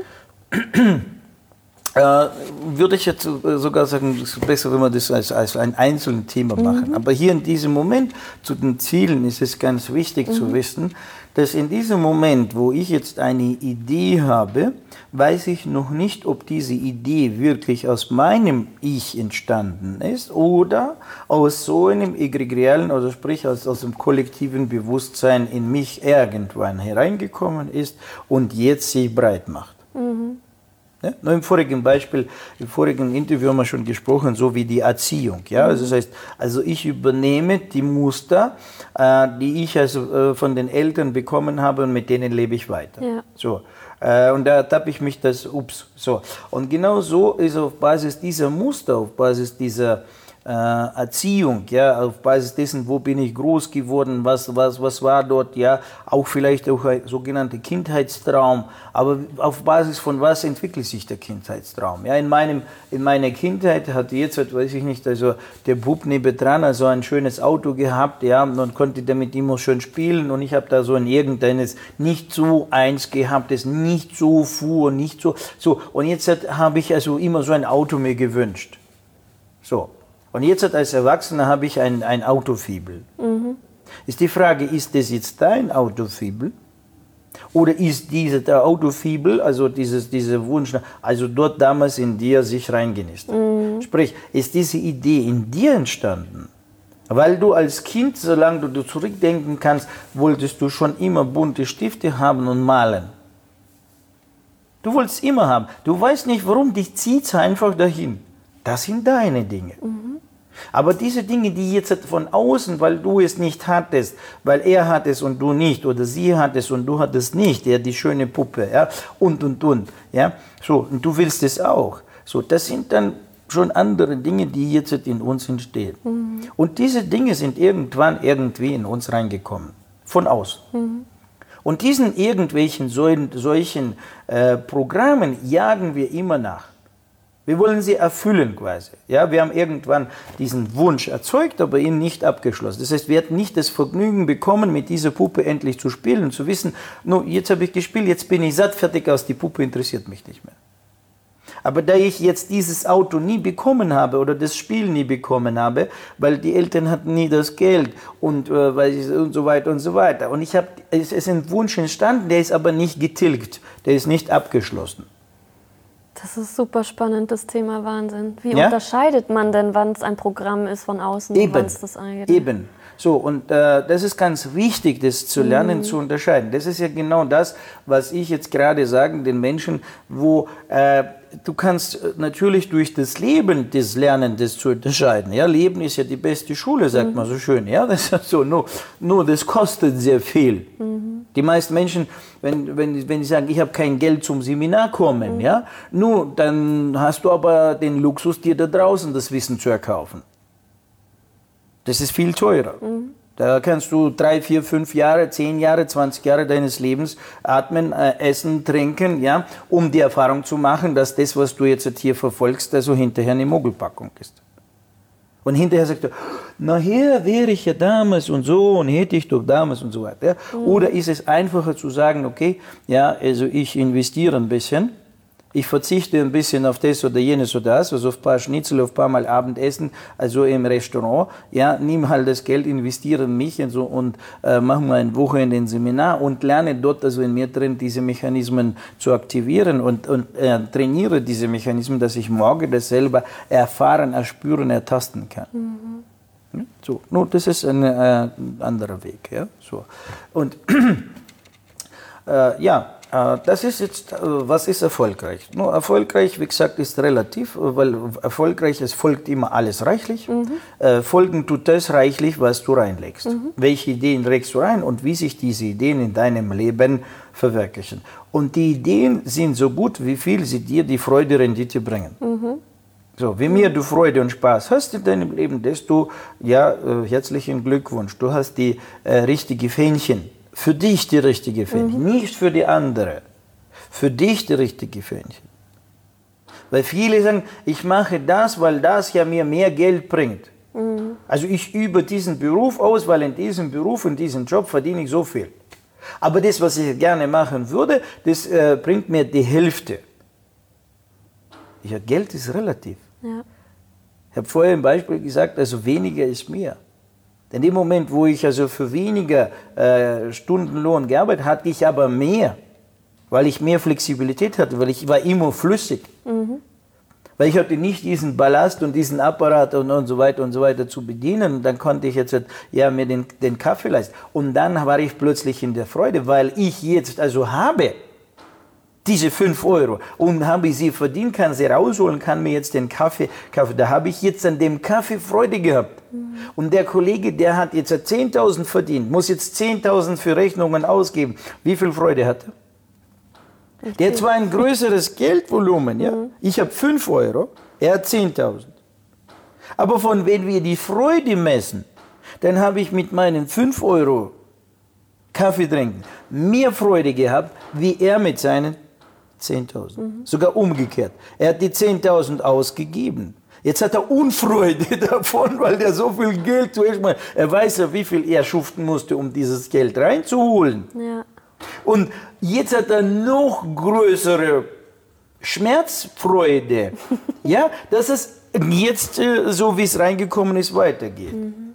Äh, würde ich jetzt sogar sagen, es ist besser, wenn wir das als, als ein einzelnes Thema machen. Mhm. Aber hier in diesem Moment zu den Zielen ist es ganz wichtig mhm. zu wissen, dass in diesem Moment, wo ich jetzt eine Idee habe, weiß ich noch nicht, ob diese Idee wirklich aus meinem Ich entstanden ist oder aus so einem egregialen, also sprich aus, aus dem kollektiven Bewusstsein in mich irgendwann hereingekommen ist und jetzt sich breit macht. Mhm. Ja, nur im vorigen Beispiel, im vorigen Interview haben wir schon gesprochen, so wie die Erziehung. Ja? Also das heißt, also ich übernehme die Muster, äh, die ich also, äh, von den Eltern bekommen habe und mit denen lebe ich weiter. Ja. So. Äh, und da ertappe ich mich das, ups, so. Und genau so ist auf Basis dieser Muster, auf Basis dieser äh, Erziehung, ja, auf Basis dessen, wo bin ich groß geworden, was, was, was war dort, ja, auch vielleicht auch ein sogenannter Kindheitstraum, aber auf Basis von was entwickelt sich der Kindheitstraum? Ja, in meinem, in meiner Kindheit hatte jetzt, weiß ich nicht, also der Bub nebendran, also ein schönes Auto gehabt, ja, und konnte damit immer schön spielen und ich habe da so ein irgendeines nicht so eins gehabt, das nicht so fuhr, nicht so, so, und jetzt habe ich also immer so ein Auto mir gewünscht. So. Und jetzt als Erwachsener habe ich ein, ein Autofibel. Mhm. Ist die Frage, ist das jetzt dein Autofibel? Oder ist diese der Autofibel, also dieses, dieser Wunsch, also dort damals in dir sich reingenistet? Mhm. Sprich, ist diese Idee in dir entstanden? Weil du als Kind, solange du zurückdenken kannst, wolltest du schon immer bunte Stifte haben und malen. Du wolltest immer haben. Du weißt nicht warum, dich zieht es einfach dahin. Das sind deine Dinge. Mhm. Aber diese Dinge, die jetzt von außen, weil du es nicht hattest, weil er hat es und du nicht, oder sie hat es und du hattest nicht, ja, die schöne Puppe, ja, und, und, und, ja, so, und du willst es auch. So, das sind dann schon andere Dinge, die jetzt in uns entstehen. Mhm. Und diese Dinge sind irgendwann irgendwie in uns reingekommen, von außen. Mhm. Und diesen irgendwelchen solchen, solchen äh, Programmen jagen wir immer nach. Wir wollen sie erfüllen quasi. Ja, wir haben irgendwann diesen Wunsch erzeugt, aber ihn nicht abgeschlossen. Das heißt, wir hatten nicht das Vergnügen bekommen, mit dieser Puppe endlich zu spielen und zu wissen, no, jetzt habe ich gespielt, jetzt bin ich satt, fertig aus, die Puppe interessiert mich nicht mehr. Aber da ich jetzt dieses Auto nie bekommen habe oder das Spiel nie bekommen habe, weil die Eltern hatten nie das Geld und, äh, weil ich, und so weiter und so weiter. Und ich habe, es ist ein Wunsch entstanden, der ist aber nicht getilgt, der ist nicht abgeschlossen. Das ist super spannend, das Thema Wahnsinn. Wie ja? unterscheidet man denn, wann es ein Programm ist von außen Eben. und wann es das eigene? Eben. So, und äh, das ist ganz wichtig, das zu lernen, mhm. zu unterscheiden. Das ist ja genau das, was ich jetzt gerade sage den Menschen, wo äh, du kannst natürlich durch das Leben das Lernen, das zu unterscheiden. Ja, Leben ist ja die beste Schule, sagt mhm. man so schön. Ja, das ist so. Nur, nur das kostet sehr viel. Mhm. Die meisten Menschen, wenn, wenn, wenn sie sagen, ich habe kein Geld zum Seminar kommen, mhm. ja, nur dann hast du aber den Luxus, dir da draußen das Wissen zu erkaufen. Das ist viel teurer. Mhm. Da kannst du drei, vier, fünf Jahre, zehn Jahre, zwanzig Jahre deines Lebens atmen, äh, essen, trinken, ja, um die Erfahrung zu machen, dass das, was du jetzt hier verfolgst, also hinterher eine Mogelpackung ist. Und hinterher sagt er, nachher wäre ich ja damals und so und hätte ich doch damals und so weiter. Ja. Mhm. Oder ist es einfacher zu sagen, okay, ja, also ich investiere ein bisschen, ich verzichte ein bisschen auf das oder jenes oder das, also auf ein paar Schnitzel, auf ein paar Mal Abendessen, also im Restaurant, ja, nimm halt das Geld, investiere in mich und so und äh, mach mal ein Wochenende ein Seminar und lerne dort also in mir drin diese Mechanismen zu aktivieren und, und äh, trainiere diese Mechanismen, dass ich morgen das selber erfahren, erspüren, ertasten kann. Mhm. Ja, so, nun, das ist ein äh, anderer Weg, ja, so. Und äh, ja, das ist jetzt, was ist erfolgreich? Nur erfolgreich, wie gesagt, ist relativ, weil erfolgreich, es folgt immer alles reichlich. Mhm. Äh, folgen tut das reichlich, was du reinlegst. Mhm. Welche Ideen legst du rein und wie sich diese Ideen in deinem Leben verwirklichen. Und die Ideen sind so gut, wie viel sie dir die Freude, Rendite bringen. Mhm. So, wie mehr du Freude und Spaß hast in deinem Leben, desto, ja, äh, herzlichen Glückwunsch. Du hast die äh, richtige Fähnchen. Für dich die richtige Fähnchen, mhm. nicht für die andere. Für dich die richtige Fähnchen. Weil viele sagen, ich mache das, weil das ja mir mehr Geld bringt. Mhm. Also ich übe diesen Beruf aus, weil in diesem Beruf, in diesem Job verdiene ich so viel. Aber das, was ich gerne machen würde, das äh, bringt mir die Hälfte. Ja, Geld ist relativ. Ja. Ich habe vorher im Beispiel gesagt, also weniger ist mehr. In dem Moment, wo ich also für weniger äh, Stundenlohn gearbeitet habe, hatte ich aber mehr, weil ich mehr Flexibilität hatte, weil ich war immer flüssig. Mhm. Weil ich hatte nicht diesen Ballast und diesen Apparat und, und so weiter und so weiter zu bedienen. Und dann konnte ich jetzt ja, mir den, den Kaffee leisten. Und dann war ich plötzlich in der Freude, weil ich jetzt also habe diese fünf Euro und habe ich sie verdient, kann sie rausholen, kann mir jetzt den Kaffee kaufen. Da habe ich jetzt an dem Kaffee Freude gehabt. Mhm. Und der Kollege, der hat jetzt zehntausend verdient, muss jetzt zehntausend für Rechnungen ausgeben. Wie viel Freude hat er? Der hat zwar ein größeres Geldvolumen, ja? Mhm. Ich habe fünf Euro, er hat zehntausend. Aber von wenn wir die Freude messen, dann habe ich mit meinen fünf Euro Kaffee trinken mehr Freude gehabt, wie er mit seinen zehntausend. Mhm. Sogar umgekehrt. Er hat die zehntausend ausgegeben. Jetzt hat er Unfreude davon, weil er so viel Geld zuerst mal, er weiß ja, wie viel er schuften musste, um dieses Geld reinzuholen. Ja. Und jetzt hat er noch größere Schmerzfreude, ja, dass es jetzt, so wie es reingekommen ist, weitergeht. Mhm.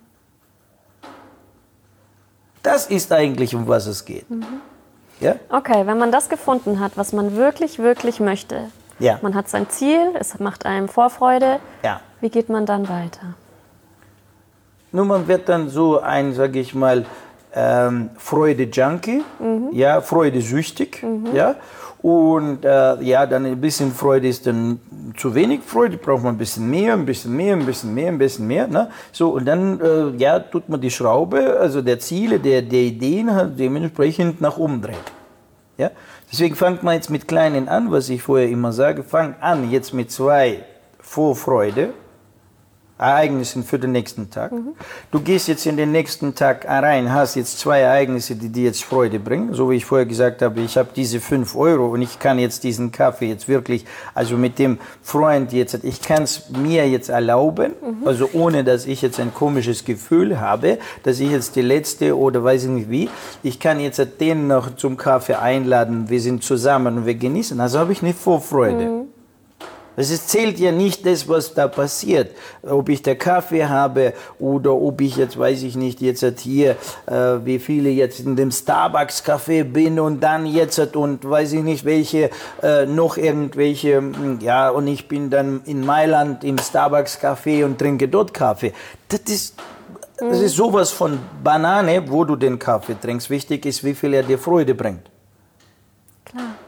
Das ist eigentlich, um was es geht. Mhm. Ja? Okay, wenn man das gefunden hat, was man wirklich, wirklich möchte, ja. Man hat sein Ziel, es macht einem Vorfreude, ja. Wie geht man dann weiter? Nun, man wird dann so ein, sage ich mal, ähm, Freude-Junkie, mhm. ja, Freude-süchtig, mhm. ja, und äh, ja, dann ein bisschen Freude ist dann zu wenig Freude, braucht man ein bisschen mehr, ein bisschen mehr, ein bisschen mehr, ein bisschen mehr, ne? So, und dann, äh, ja, tut man die Schraube, also der Ziele, der, der Ideen halt dementsprechend nach oben drehen, ja. Deswegen fangt man jetzt mit Kleinen an, was ich vorher immer sage, fang an jetzt mit zwei Vorfreude, Ereignissen für den nächsten Tag. Mhm. Du gehst jetzt in den nächsten Tag rein, hast jetzt zwei Ereignisse, die dir jetzt Freude bringen. So wie ich vorher gesagt habe, ich habe diese fünf Euro und ich kann jetzt diesen Kaffee jetzt wirklich, also mit dem Freund jetzt, ich kann es mir jetzt erlauben, mhm. also ohne, dass ich jetzt ein komisches Gefühl habe, dass ich jetzt die letzte oder weiß ich nicht wie, ich kann jetzt den noch zum Kaffee einladen, wir sind zusammen und wir genießen. Also habe ich eine Vorfreude. Mhm. Es zählt ja nicht das, was da passiert. Ob ich da Kaffee habe oder ob ich jetzt, weiß ich nicht, jetzt hier, äh, wie viele jetzt in dem Starbucks-Café bin und dann jetzt und weiß ich nicht, welche, äh, noch irgendwelche, ja, und ich bin dann in Mailand im Starbucks-Café und trinke dort Kaffee. Das ist, das ist sowas von Banane, wo du den Kaffee trinkst. Wichtig ist, wie viel er dir Freude bringt. Klar.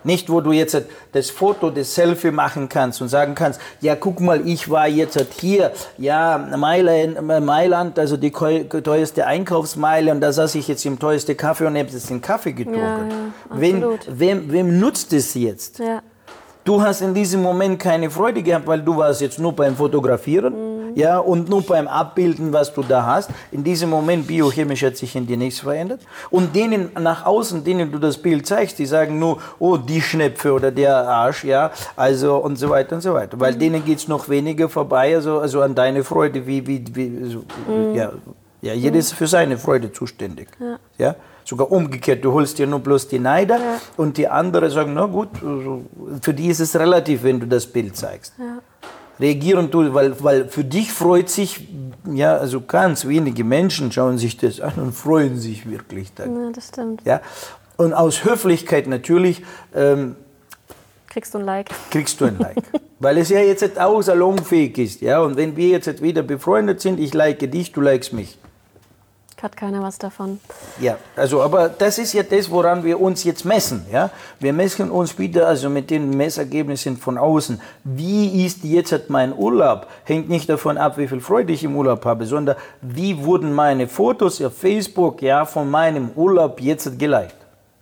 Nicht, wo du jetzt das Foto, das Selfie machen kannst und sagen kannst, ja, guck mal, ich war jetzt hier, ja, Mailand, Mailand also die teuerste Einkaufsmeile und da saß ich jetzt im teuersten Kaffee und habe jetzt den Kaffee getrunken. Ja, ja, wem, wem, wem nutzt es jetzt? Ja. Du hast in diesem Moment keine Freude gehabt, weil du warst jetzt nur beim Fotografieren, mhm. ja, und nur beim Abbilden, was du da hast. In diesem Moment biochemisch hat sich in dir nichts verändert. Und denen nach außen, denen du das Bild zeigst, die sagen nur, oh, die Schnepfe oder der Arsch, ja, also und so weiter und so weiter. Weil mhm. denen geht es noch weniger vorbei, also, also an deine Freude, wie, wie, wie so, mhm. ja, ja, jeder ist für seine Freude zuständig, ja. ja. Sogar umgekehrt, du holst dir nur bloß die Neider ja. und die anderen sagen, na gut, für die ist es relativ, wenn du das Bild zeigst. Ja. Reagieren tun, weil, weil für dich freut sich, ja, also ganz wenige Menschen schauen sich das an und freuen sich wirklich dann. Ja, das stimmt. Ja? Und aus Höflichkeit natürlich ähm, kriegst du ein Like. Kriegst du ein Like. Weil es ja jetzt auch salonfähig ist. Ja? Und wenn wir jetzt wieder befreundet sind, ich like dich, du likest mich. Hat keiner was davon. Ja, also aber das ist ja das, woran wir uns jetzt messen. Ja? Wir messen uns wieder also mit den Messergebnissen von außen. Wie ist jetzt mein Urlaub? Hängt nicht davon ab, wie viel Freude ich im Urlaub habe, sondern wie wurden meine Fotos auf Facebook ja, von meinem Urlaub jetzt geliked?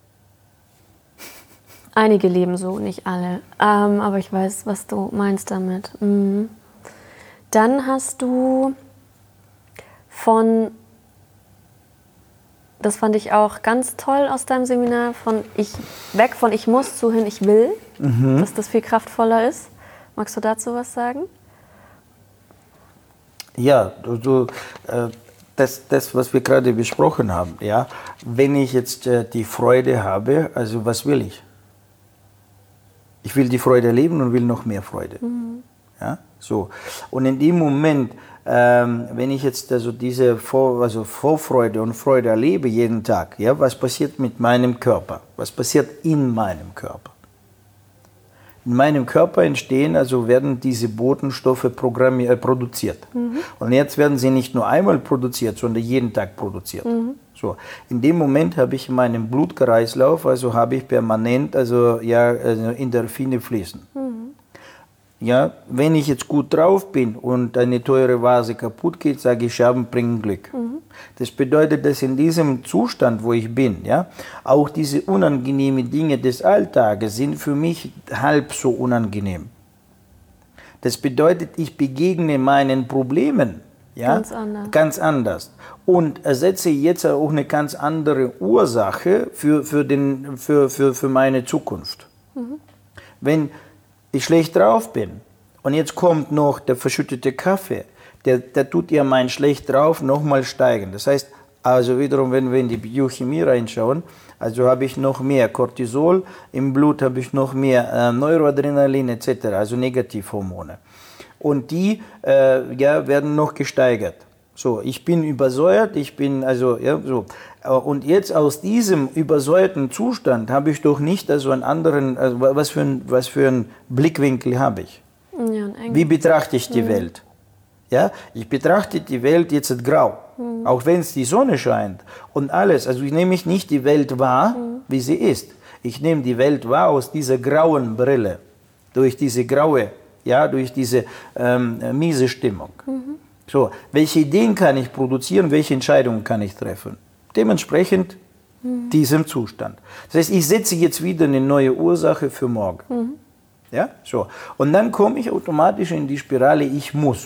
Einige leben so, nicht alle. Ähm, aber ich weiß, was du meinst damit. Mhm. Dann hast du von... Das fand ich auch ganz toll aus deinem Seminar, von ich weg von ich muss zu hin ich will, mhm. dass das viel kraftvoller ist. Magst du dazu was sagen? Ja, du, du, äh, das, das, was wir gerade besprochen haben, ja, wenn ich jetzt äh, die Freude habe, also was will ich? Ich will die Freude erleben und will noch mehr Freude. Mhm. Ja, so. Und in dem Moment, Ähm, wenn ich jetzt also diese Vor, also Vorfreude und Freude erlebe jeden Tag, ja, was passiert mit meinem Körper? Was passiert in meinem Körper? In meinem Körper entstehen, also werden diese Botenstoffe programmi- äh, produziert. Mhm. Und jetzt werden sie nicht nur einmal produziert, sondern jeden Tag produziert. Mhm. So. In dem Moment habe ich in meinem Blutkreislauf, also habe ich permanent, also ja, also Endorphine fließen. Mhm. Ja, wenn ich jetzt gut drauf bin und eine teure Vase kaputt geht, sage ich, Scherben bringen Glück. Mhm. Das bedeutet, dass in diesem Zustand, wo ich bin, ja, auch diese unangenehmen Dinge des Alltages sind für mich halb so unangenehm. Das bedeutet, ich begegne meinen Problemen ja, ganz anders. Ganz anders. Und ersetze jetzt auch eine ganz andere Ursache für, für, den, für, für, für meine Zukunft. Mhm. Wenn ich schlecht drauf bin und jetzt kommt noch der verschüttete Kaffee, der, der tut ja mein schlecht drauf nochmal steigen. Das heißt, also wiederum, wenn wir in die Biochemie reinschauen, also habe ich noch mehr Cortisol, im Blut habe ich noch mehr äh, Neuroadrenalin et cetera, also Negativhormone. Und die äh, ja, werden noch gesteigert. So, ich bin übersäuert, ich bin also, ja, so. Und jetzt aus diesem übersäuerten Zustand habe ich doch nicht also einen anderen, also was für ein, was für einen Blickwinkel habe ich? Ja, wie betrachte ich die mhm. Welt? Ja, ich betrachte die Welt jetzt grau, mhm. auch wenn es die Sonne scheint und alles. Also ich nehme nicht die Welt wahr, mhm. wie sie ist. Ich nehme die Welt wahr aus dieser grauen Brille, durch diese graue, ja, durch diese ähm, miese Stimmung. Mhm. So, welche Ideen kann ich produzieren, welche Entscheidungen kann ich treffen? Dementsprechend mhm. diesem Zustand. Das heißt, ich setze jetzt wieder eine neue Ursache für morgen. Mhm. Ja, so. Und dann komme ich automatisch in die Spirale, ich muss.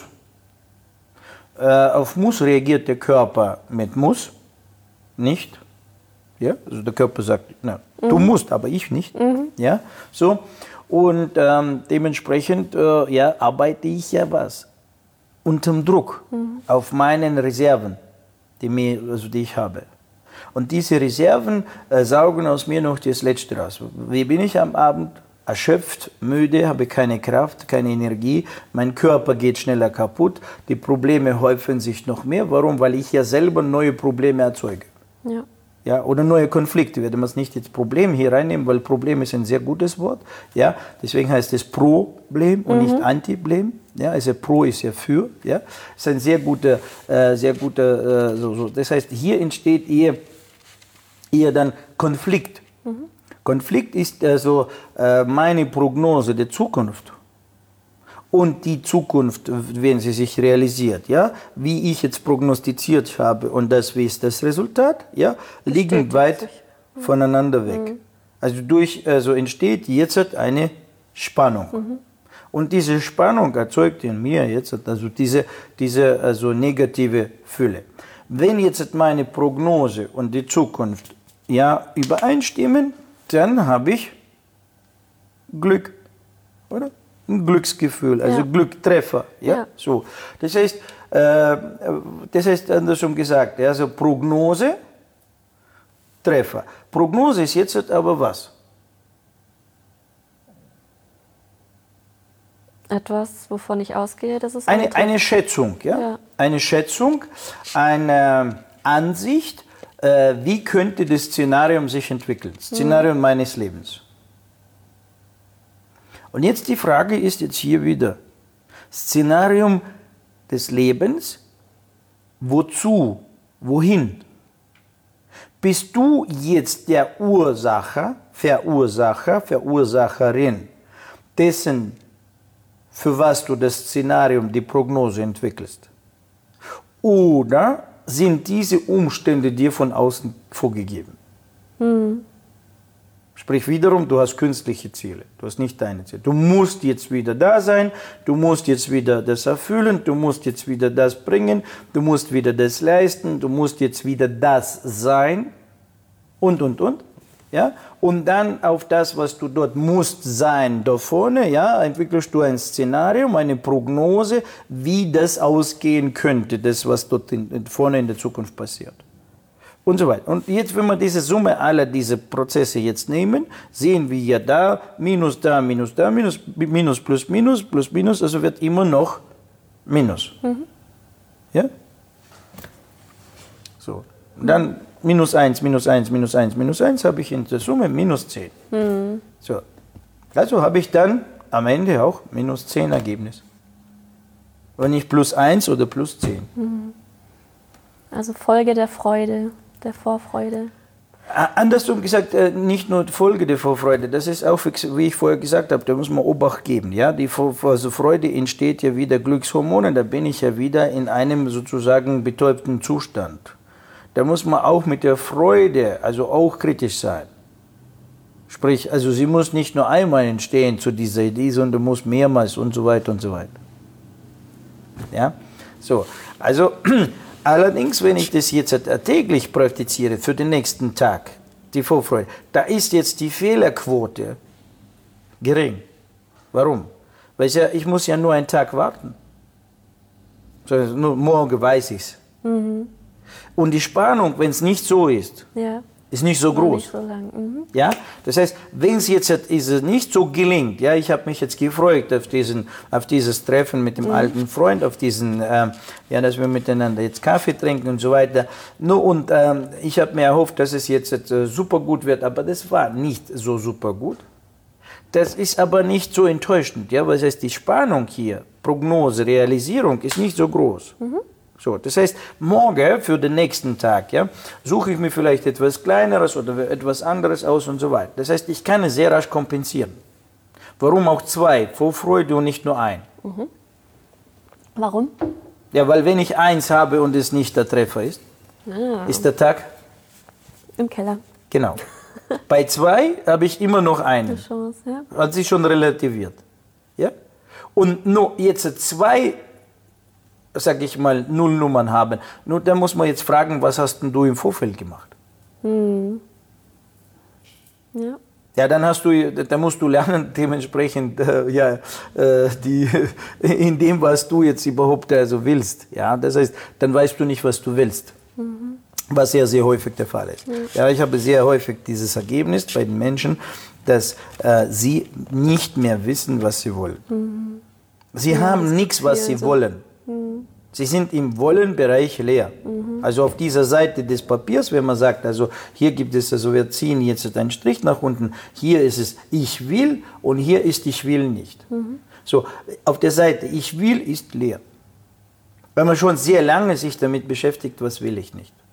Äh, auf muss reagiert der Körper mit muss, nicht. Ja, also der Körper sagt, na, mhm. du musst, aber ich nicht. Mhm. Ja, so. Und ähm, dementsprechend äh, ja, arbeite ich ja was? Unterm Druck mhm. auf meinen Reserven, die, mir, also die ich habe. Und diese Reserven äh, saugen aus mir noch das Letzte raus. Wie bin ich am Abend? Erschöpft, müde, habe keine Kraft, keine Energie, mein Körper geht schneller kaputt, die Probleme häufen sich noch mehr. Warum? Weil ich ja selber neue Probleme erzeuge. Ja. Ja, oder neue Konflikte. Ich werde das nicht jetzt Problem hier reinnehmen, weil Problem ist ein sehr gutes Wort. Ja, deswegen heißt es Problem und mhm. nicht Antiblem. Ja, also Pro ist ja für. Ja, ist ein sehr guter, äh, sehr guter. Äh, so, so. Das heißt, hier entsteht eher, eher dann Konflikt. Mhm. Konflikt ist also äh, meine Prognose der Zukunft. Und die Zukunft, wenn sie sich realisiert, ja, wie ich jetzt prognostiziert habe und das, wie ist das Resultat, ja, liegen weit voneinander weg. Mhm. Also, durch, also entsteht jetzt eine Spannung. Mhm. Und diese Spannung erzeugt in mir jetzt also diese, diese also negative Fülle. Wenn jetzt meine Prognose und die Zukunft ja, übereinstimmen, dann habe ich Glück, oder? Ein Glücksgefühl, also ja. Glücktreffer. Ja? Ja. So. Das heißt, äh, das heißt andersrum gesagt, also Prognose, Treffer. Prognose ist jetzt aber was? Etwas, wovon ich ausgehe, dass es eine, eine Schätzung, ja? Ja. Eine Schätzung, eine Ansicht, äh, wie könnte das Szenario sich entwickeln, Szenario mhm. meines Lebens. Und jetzt die Frage ist jetzt hier wieder, Szenarium des Lebens, wozu, wohin? Bist du jetzt der Ursacher, Verursacher, Verursacherin dessen, für was du das Szenarium, die Prognose entwickelst? Oder sind diese Umstände dir von außen vorgegeben? Mhm. Sprich wiederum, du hast künstliche Ziele, du hast nicht deine Ziele. Du musst jetzt wieder da sein, du musst jetzt wieder das erfüllen, du musst jetzt wieder das bringen, du musst wieder das leisten, du musst jetzt wieder das sein und, und, und. Ja? Und dann auf das, was du dort musst sein, da vorne, ja, entwickelst du ein Szenario, eine Prognose, wie das ausgehen könnte, das, was dort in, vorne in der Zukunft passiert. Und so weiter. Und jetzt, wenn wir diese Summe aller dieser Prozesse jetzt nehmen, sehen wir ja da, minus da, minus da, minus, minus plus minus, plus minus, also wird immer noch Minus. Mhm. Ja? So. Und dann minus eins, minus eins, minus eins, minus eins habe ich in der Summe minus zehn. Mhm. So. Also habe ich dann am Ende auch minus zehn Ergebnis. Und nicht plus eins oder plus zehn. Mhm. Also Folge der Freude. Der Vorfreude. Andersrum gesagt, nicht nur Folge der Vorfreude, das ist auch, wie ich vorher gesagt habe, da muss man Obacht geben. Ja? Die also Freude entsteht ja wieder Glückshormone, da bin ich ja wieder in einem sozusagen betäubten Zustand. Da muss man auch mit der Freude, also auch kritisch sein. Sprich, also sie muss nicht nur einmal entstehen zu dieser Idee, sondern muss mehrmals und so weiter und so weiter. Ja? So, also allerdings, wenn ich das jetzt täglich praktiziere für den nächsten Tag, die Vorfreude, da ist jetzt die Fehlerquote gering. Warum? Weil ich, ja, ich muss ja nur einen Tag warten. Also nur morgen weiß ich es. Mhm. Und die Spannung, wenn es nicht so ist, ja. ist nicht so groß. Nicht so lang. Mhm. Ja? Das heißt, wenn es jetzt ist es nicht so gelingt, ja, ich habe mich jetzt gefreut auf, diesen, auf dieses Treffen mit dem mhm. alten Freund, auf diesen, ähm, ja, dass wir miteinander jetzt Kaffee trinken und so weiter. No, und ähm, ich habe mir erhofft, dass es jetzt, jetzt äh, super gut wird, aber das war nicht so super gut. Das ist aber nicht so enttäuschend, ja, weil das heißt, die Spannung hier, Prognose, Realisierung ist nicht so groß. Mhm. So, das heißt, morgen für den nächsten Tag ja, suche ich mir vielleicht etwas Kleineres oder etwas anderes aus und so weiter. Das heißt, ich kann es sehr rasch kompensieren. Warum auch zwei? Vorfreude und nicht nur ein. Mhm. Warum? Ja, weil wenn ich eins habe und es nicht der Treffer ist, ah. ist der Tag im Keller. Genau. Bei zwei habe ich immer noch einen. Chance, ja. Hat sich schon relativiert. Ja? Und nur jetzt zwei, sag ich mal, Nullnummern haben. Nur da muss man jetzt fragen, was hast denn du im Vorfeld gemacht? Hm. Ja. Ja, dann hast du, da musst du lernen, dementsprechend, äh, ja, äh, die, in dem, was du jetzt überhaupt also willst. Ja, das heißt, dann weißt du nicht, was du willst. Mhm. Was sehr, sehr häufig der Fall ist. Mhm. Ja, ich habe sehr häufig dieses Ergebnis bei den Menschen, dass äh, sie nicht mehr wissen, was sie wollen. Mhm. Sie ja, haben nichts, was sie so. wollen. Mhm. Sie sind im Wollen-Bereich leer. Mhm. Also auf dieser Seite des Papiers, wenn man sagt, also hier gibt es, also wir ziehen jetzt einen Strich nach unten, hier ist es ich will und hier ist ich will nicht. Mhm. So, auf der Seite ich will ist leer. Weil man schon sehr lange sich damit beschäftigt, was will ich nicht.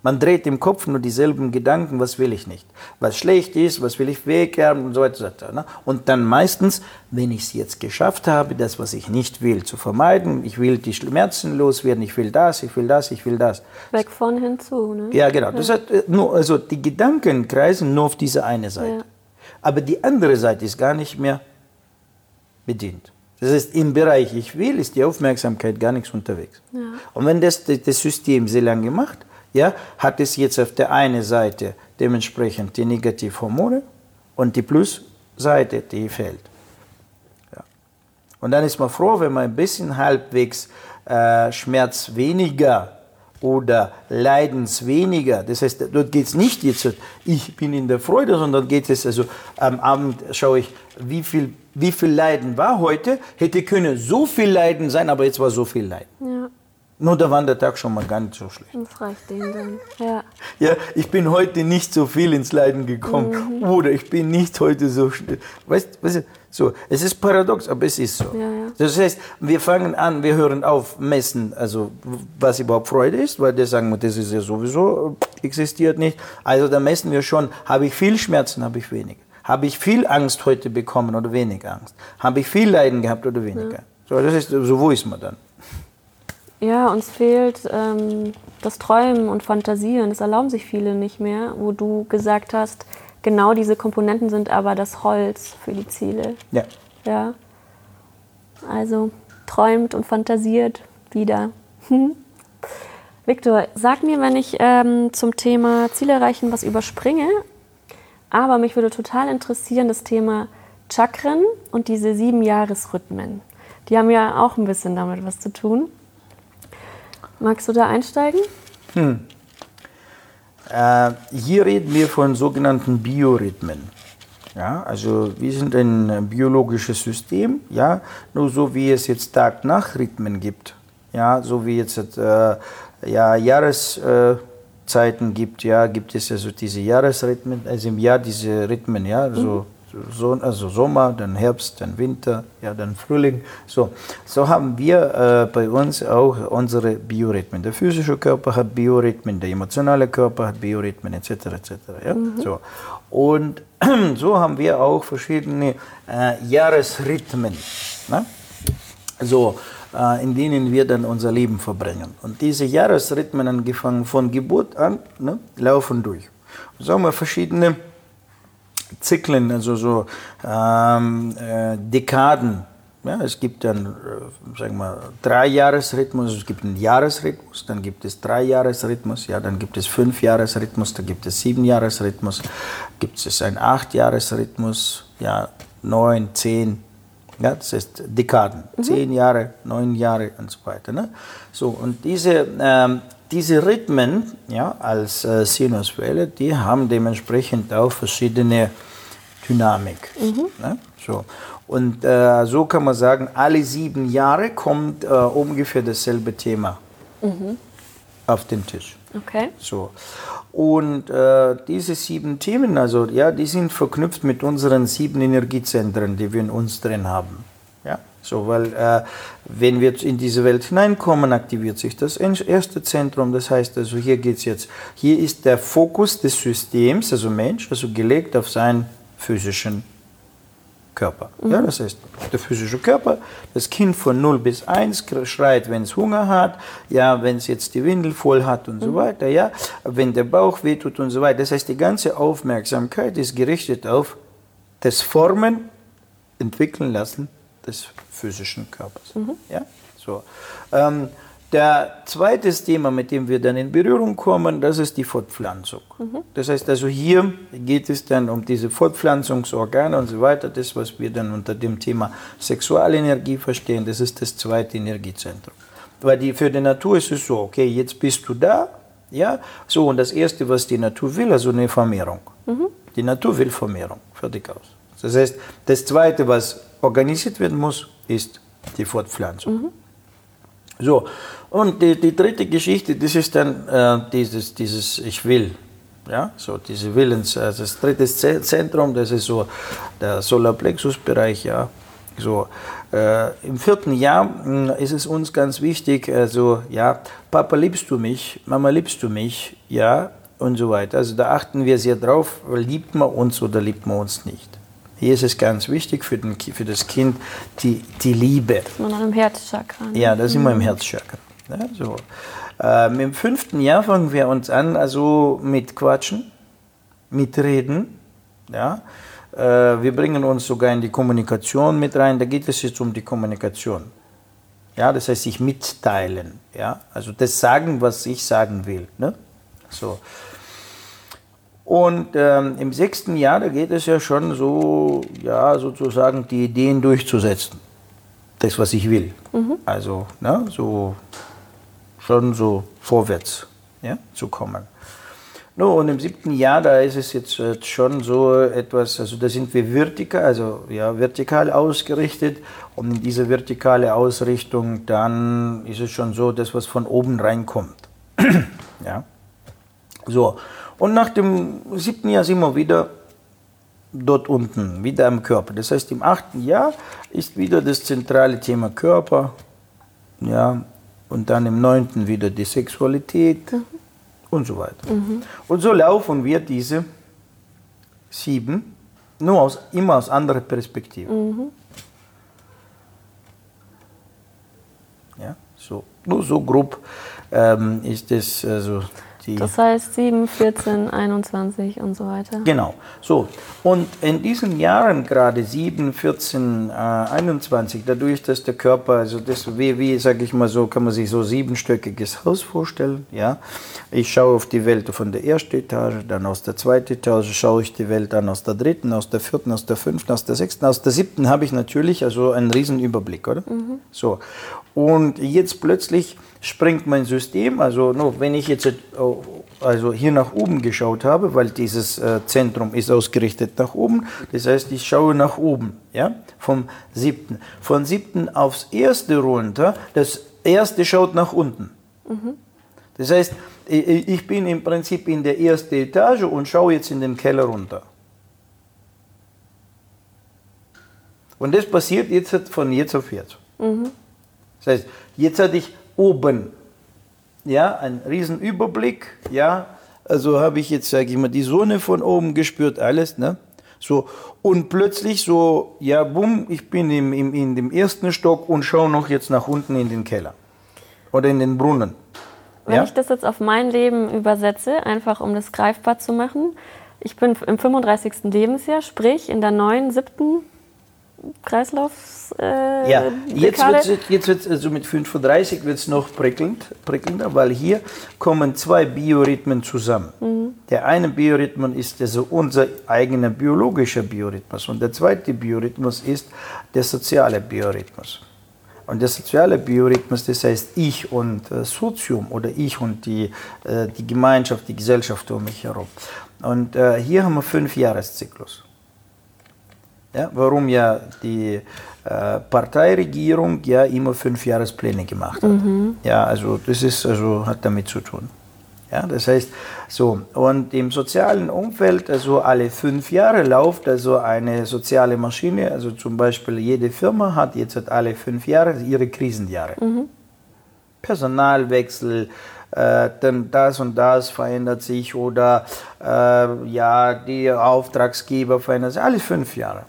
Man dreht im Kopf nur dieselben Gedanken, was will ich nicht. Was schlecht ist, was will ich weghaben und so weiter. Ne? Und dann meistens, wenn ich es jetzt geschafft habe, das, was ich nicht will, zu vermeiden, ich will die Schmerzen loswerden, ich will das, ich will das, ich will das. Weg von hinzu, ne? Ja, genau. Das hat nur, also die Gedanken kreisen nur auf diese eine Seite. Ja. Aber die andere Seite ist gar nicht mehr bedient. Das heißt, im Bereich ich will, ist die Aufmerksamkeit gar nichts unterwegs. Ja. Und wenn das das System sehr lange macht, ja, hat es jetzt auf der einen Seite dementsprechend die Negativhormone und die Plusseite, die fehlt. Ja. Und dann ist man froh, wenn man ein bisschen halbwegs äh, Schmerz weniger oder Leidens weniger, das heißt, dort geht es nicht jetzt, ich bin in der Freude, sondern geht es, also am Abend schaue ich, wie viel, wie viel Leiden war heute, hätte können so viel Leiden sein, aber jetzt war so viel Leiden. Ja. Nur da war der Tag schon mal gar nicht so schlecht. Das reicht denen dann, ja. Ja, ich bin heute nicht so viel ins Leiden gekommen. Mhm. Oder ich bin nicht heute so schnell. Weißt du, so, es ist paradox, aber es ist so. Ja, ja. Das heißt, wir fangen an, wir hören auf, messen, also was überhaupt Freude ist, weil wir sagen, das ist ja sowieso, existiert nicht. Also da messen wir schon, habe ich viel Schmerzen, habe ich weniger. Habe ich viel Angst heute bekommen oder weniger Angst? Habe ich viel Leiden gehabt oder weniger? Ja. So, das ist, so wo ist man dann? Ja, uns fehlt ähm, das Träumen und Fantasieren. Das erlauben sich viele nicht mehr, wo du gesagt hast, genau diese Komponenten sind aber das Holz für die Ziele. Ja. Ja. Also träumt und fantasiert wieder. Hm. Viktor, sag mir, wenn ich ähm, zum Thema Ziele erreichen was überspringe, aber mich würde total interessieren das Thema Chakren und diese sieben Jahresrhythmen. Die haben ja auch ein bisschen damit was zu tun. Magst du da einsteigen? Hm. Äh, hier reden wir von sogenannten Biorhythmen. Ja, also wir sind ein biologisches System, ja, nur so wie es jetzt Tag-Nacht-Rhythmen gibt, ja, so wie jetzt äh, ja, Jahreszeiten gibt, ja, gibt es also diese Jahresrhythmen, also im Jahr diese Rhythmen, ja, also mhm. So, also Sommer, dann Herbst, dann Winter, ja, dann Frühling. So, so haben wir äh, bei uns auch unsere Biorhythmen. Der physische Körper hat Biorhythmen, der emotionale Körper hat Biorhythmen, et cetera et cetera. Ja? Mhm. So. Und so haben wir auch verschiedene äh, Jahresrhythmen, ne? So, äh, in denen wir dann unser Leben verbringen. Und diese Jahresrhythmen, angefangen von Geburt an, ne, laufen durch. Und so haben wir verschiedene Zyklen, also so ähm, äh, Dekaden. Ja, es gibt dann, äh, sagen wir, Drei-Jahres-Rhythmus, es gibt einen Jahresrhythmus, dann gibt es Drei-Jahres-Rhythmus, ja, dann gibt es Fünf-Jahres-Rhythmus, dann gibt es Sieben-Jahres-Rhythmus, gibt es einen Acht-Jahres-Rhythmus, ja, Neun, Zehn, ja, das heißt Dekaden, mhm. Zehn Jahre, Neun Jahre und so weiter. Ne? So, und diese ähm, Diese Rhythmen, ja, als äh, Sinuswelle, die haben dementsprechend auch verschiedene Dynamik. Mhm. Ne? So. Und äh, so kann man sagen, alle sieben Jahre kommt äh, ungefähr dasselbe Thema mhm. auf den Tisch. Okay. So. Und äh, diese sieben Themen, also, ja, die sind verknüpft mit unseren sieben Energiezentren, die wir in uns drin haben. Ja? So, weil äh, wenn wir in diese Welt hineinkommen, aktiviert sich das erste Zentrum. Das heißt, also hier geht's jetzt, hier ist der Fokus des Systems, also Mensch, also gelegt auf seinen physischen Körper. Mhm. Ja, das heißt, der physische Körper, das Kind von null bis eins schreit, wenn es Hunger hat, ja, wenn es jetzt die Windel voll hat und mhm. so weiter, ja, wenn der Bauch wehtut und so weiter. Das heißt, die ganze Aufmerksamkeit ist gerichtet auf das Formen, entwickeln lassen des physischen Körpers. Mhm. Ja? So. Ähm, der zweite Thema, mit dem wir dann in Berührung kommen, das ist die Fortpflanzung. Mhm. Das heißt also, hier geht es dann um diese Fortpflanzungsorgane und so weiter, das, was wir dann unter dem Thema Sexualenergie verstehen, das ist das zweite Energiezentrum. Weil die, für die Natur ist es so, okay, jetzt bist du da, ja, so, und das Erste, was die Natur will, also eine Vermehrung. Mhm. Die Natur will Vermehrung, fertig aus. Das heißt, das Zweite, was organisiert werden muss, ist die Fortpflanzung. Mhm. So, und die, die dritte Geschichte, das ist dann äh, dieses, dieses Ich will. Ja, so diese Willens, also das dritte Zentrum, das ist so der Solarplexus-Bereich, ja. So, äh, im vierten Jahr mh, ist es uns ganz wichtig, also ja, Papa, liebst du mich? Mama, liebst du mich? Ja, und so weiter. Also da achten wir sehr drauf, liebt man uns oder liebt man uns nicht. Hier ist es ganz wichtig für, den, für das Kind die, die Liebe. Das ist man dann im Herzchakra. Ne? Ja, das ist immer im Herzchakra. Ja, so. ähm, Im fünften Jahr fangen wir uns an, also mit Quatschen, mit Reden, ja. Wir bringen uns sogar in die Kommunikation mit rein. Da geht es jetzt um die Kommunikation. Ja, das heißt, sich mitteilen. Ja, also das sagen, was ich sagen will. Ne? So. Und ähm, im sechsten Jahr, da geht es ja schon so, ja, sozusagen die Ideen durchzusetzen. Das, was ich will. Mhm. Also, ne, so schon so vorwärts, ja, zu kommen. No, und im siebten Jahr, da ist es jetzt schon so etwas, also da sind wir vertikal, also ja, vertikal ausgerichtet. Und in diese vertikale Ausrichtung, dann ist es schon so, das, was von oben reinkommt. Ja. So, und nach dem siebten Jahr sind wir wieder dort unten, wieder am Körper. Das heißt, im achten Jahr ist wieder das zentrale Thema Körper. Ja, und dann im neunten wieder die Sexualität. Mhm. Und so weiter. Mhm. Und so laufen wir diese sieben, nur aus, immer aus anderer Perspektive. Mhm. Ja, so, nur so grob ähm, ist es. Also die das heißt sieben, vierzehn, einundzwanzig und so weiter. Genau. So. Und in diesen Jahren gerade sieben, vierzehn, einundzwanzig, dadurch, dass der Körper, also das wie, wie sage ich mal so, kann man sich so siebenstöckiges Haus vorstellen. Ja? Ich schaue auf die Welt von der ersten Etage, dann aus der zweiten Etage schaue ich die Welt an, aus der dritten, aus der vierten, aus der fünften, aus der sechsten, aus der siebten habe ich natürlich also einen riesen Überblick, oder? Mhm. So. Und jetzt plötzlich springt mein System, also no, wenn ich jetzt also hier nach oben geschaut habe, weil dieses äh, Zentrum ist ausgerichtet nach oben, das heißt, ich schaue nach oben, ja, vom siebten. Von siebten aufs erste runter, das erste schaut nach unten. Mhm. Das heißt, ich bin im Prinzip in der ersten Etage und schaue jetzt in den Keller runter. Und das passiert jetzt von jetzt auf jetzt. Mhm. Das heißt, jetzt hatte ich oben, ja, einen riesen Überblick, ja, also habe ich jetzt, sage ich mal, die Sonne von oben gespürt, alles, ne, so, und plötzlich so, ja, bumm, ich bin im, im, in dem ersten Stock und schaue noch jetzt nach unten in den Keller oder in den Brunnen. Wenn ja? ich das jetzt auf mein Leben übersetze, einfach um das greifbar zu machen, ich bin im fünfunddreißigsten Lebensjahr, sprich in der neuen, siebten Kreislaufs äh, ja, jetzt wird jetzt wird's, also mit fünfunddreißig wird es noch prickelnd, prickelnder, weil hier kommen zwei Biorhythmen zusammen. Mhm. Der eine Biorhythmus ist also unser eigener biologischer Biorhythmus und der zweite Biorhythmus ist der soziale Biorhythmus. Und der soziale Biorhythmus, das heißt ich und äh, Sozium oder ich und die, äh, die Gemeinschaft, die Gesellschaft um mich herum. Und äh, hier haben wir fünf Jahreszyklus. Ja, warum ja die äh, Parteiregierung ja immer fünf Jahrespläne gemacht hat. Mhm. Ja, also das ist also hat damit zu tun. Ja, das heißt so, und im sozialen Umfeld, also alle fünf Jahre läuft also eine soziale Maschine, also zum Beispiel jede Firma hat jetzt hat alle fünf Jahre ihre Krisenjahre. Mhm. Personalwechsel, äh, dann das und das verändert sich oder äh, ja, die Auftragsgeber verändern sich, alle fünf Jahre.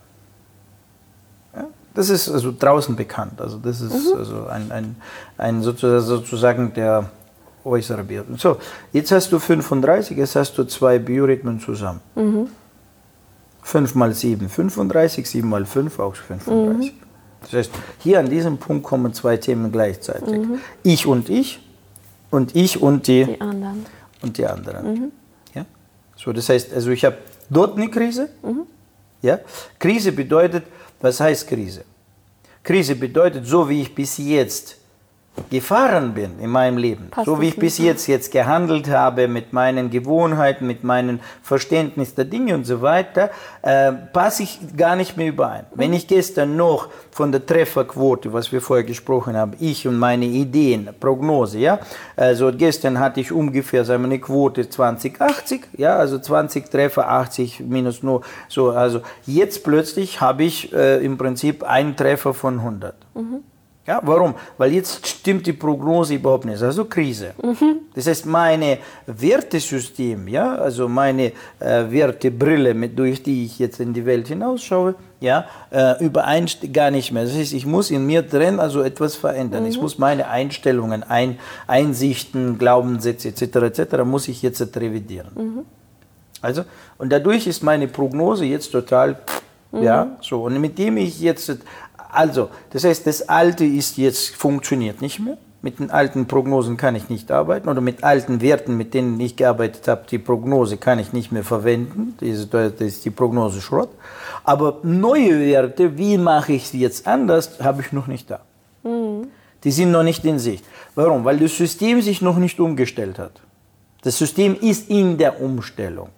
Ja, das ist also draußen bekannt, also das ist mhm. also ein, ein, ein sozusagen, sozusagen der äußere Biorhythmus. So, jetzt hast du fünfunddreißig, jetzt hast du zwei Biorhythmen zusammen. Mhm. fünf mal sieben, fünfunddreißig, sieben mal fünf, auch fünfunddreißig. Mhm. Das heißt, hier an diesem Punkt kommen zwei Themen gleichzeitig. Mhm. Ich und ich und ich und die, die anderen. Und die anderen. Mhm. Ja? So, das heißt, also ich habe dort eine Krise. Mhm. Ja? Krise bedeutet, was heißt Krise? Krise bedeutet, so wie ich bis jetzt gefahren bin in meinem Leben, Passt so wie ich nicht bis mehr. jetzt, jetzt gehandelt habe, mit meinen Gewohnheiten, mit meinem Verständnis der Dinge und so weiter, äh, passe ich gar nicht mehr überein. Mhm. Wenn ich gestern noch von der Trefferquote, was wir vorher gesprochen haben, ich und meine Ideen, Prognose, ja, also gestern hatte ich ungefähr, sagen wir, eine Quote zwanzig achtzig, ja, also zwanzig Treffer, achtzig minus nur, so, also jetzt plötzlich habe ich äh, im Prinzip einen Treffer von hundert. Mhm. Ja, warum? Weil jetzt stimmt die Prognose überhaupt nicht. Also Krise. Mhm. Das heißt, meine Wertesystem, ja, also meine äh, Wertebrille, mit, durch die ich jetzt in die Welt hinausschaue, ja, äh, übereinstimmt gar nicht mehr. Das heißt, ich muss in mir drin also etwas verändern. Mhm. Ich muss meine Einstellungen, Ein, Einsichten, Glaubenssätze et cetera et cetera muss ich jetzt revidieren. Mhm. Also, und dadurch ist meine Prognose jetzt total, mhm. ja, so. Und mit dem ich jetzt Also, das heißt, das Alte ist jetzt, funktioniert nicht mehr. Mit den alten Prognosen kann ich nicht arbeiten oder mit alten Werten, mit denen ich gearbeitet habe, die Prognose kann ich nicht mehr verwenden. Das ist die Prognose Schrott. Aber neue Werte, wie mache ich sie jetzt anders, habe ich noch nicht da. Mhm. Die sind noch nicht in Sicht. Warum? Weil das System sich noch nicht umgestellt hat. Das System ist in der Umstellung.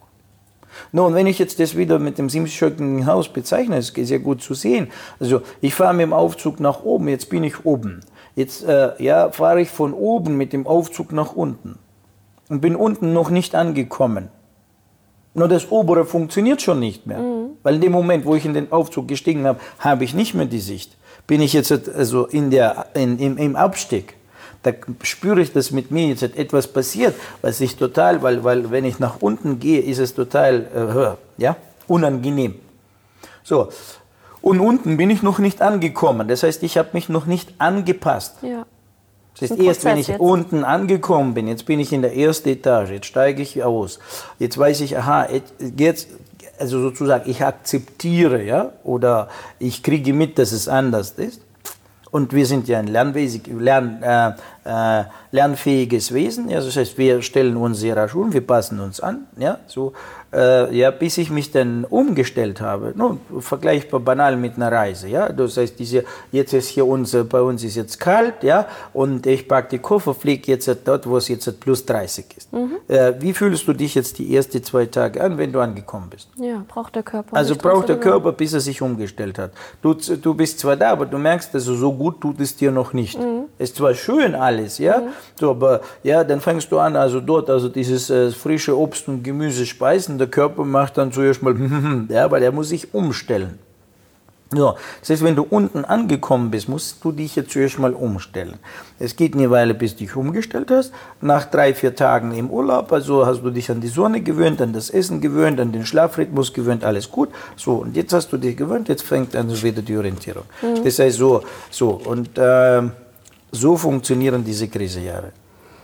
Nun, wenn ich jetzt das wieder mit dem siebenschöckigen Haus bezeichne, ist sehr gut zu sehen. Also ich fahre mit dem Aufzug nach oben, jetzt bin ich oben. Jetzt äh, ja, fahre ich von oben mit dem Aufzug nach unten und bin unten noch nicht angekommen. Nur das obere funktioniert schon nicht mehr, mhm. weil in dem Moment, wo ich in den Aufzug gestiegen habe, habe ich nicht mehr die Sicht. Bin ich jetzt also in der, in, im, im Abstieg. Da spüre ich, dass mit mir jetzt etwas passiert, was ich total, weil, weil wenn ich nach unten gehe, ist es total äh, ja, unangenehm. So, und unten bin ich noch nicht angekommen. Das heißt, ich habe mich noch nicht angepasst. Ja. Das heißt, erst wenn ich jetzt unten angekommen bin, jetzt bin ich in der ersten Etage, jetzt steige ich aus. Jetzt weiß ich, aha, jetzt, also sozusagen, ich akzeptiere, ja, oder ich kriege mit, dass es anders ist. Und wir sind ja ein lernwesig, lern, äh, äh, lernfähiges Wesen. Ja, das heißt, wir stellen uns sehr rasch um, wir passen uns an. Ja, so, äh, ja, bis ich mich dann umgestellt habe. Nun, vergleichbar banal mit einer Reise. Ja, das heißt, diese, jetzt ist hier unser, bei uns ist jetzt kalt, ja, und ich packe die Koffer, fliege jetzt dort, wo es jetzt plus dreißig ist. Mhm. Äh, wie fühlst du dich jetzt die ersten zwei Tage an, wenn du angekommen bist? Ja, braucht der Körper. Also braucht der Körper, bis er sich umgestellt hat. Du, du bist zwar da, aber du merkst, also so gut tut es dir noch nicht. Mhm. Ist zwar schön alles, ja, mhm. so, aber ja, dann fängst du an, also dort, also dieses äh, frische Obst und Gemüse speisen, der Körper macht dann zuerst mal, ja, weil er muss sich umstellen. Ja, das heißt, wenn du unten angekommen bist, musst du dich jetzt zuerst mal umstellen. Es geht eine Weile, bis du dich umgestellt hast. Nach drei, vier Tagen im Urlaub, also hast du dich an die Sonne gewöhnt, an das Essen gewöhnt, an den Schlafrhythmus gewöhnt, alles gut. So, und jetzt hast du dich gewöhnt, jetzt fängt an wieder die Orientierung. Mhm. Das heißt, so, so, und äh, so funktionieren diese Krisejahre.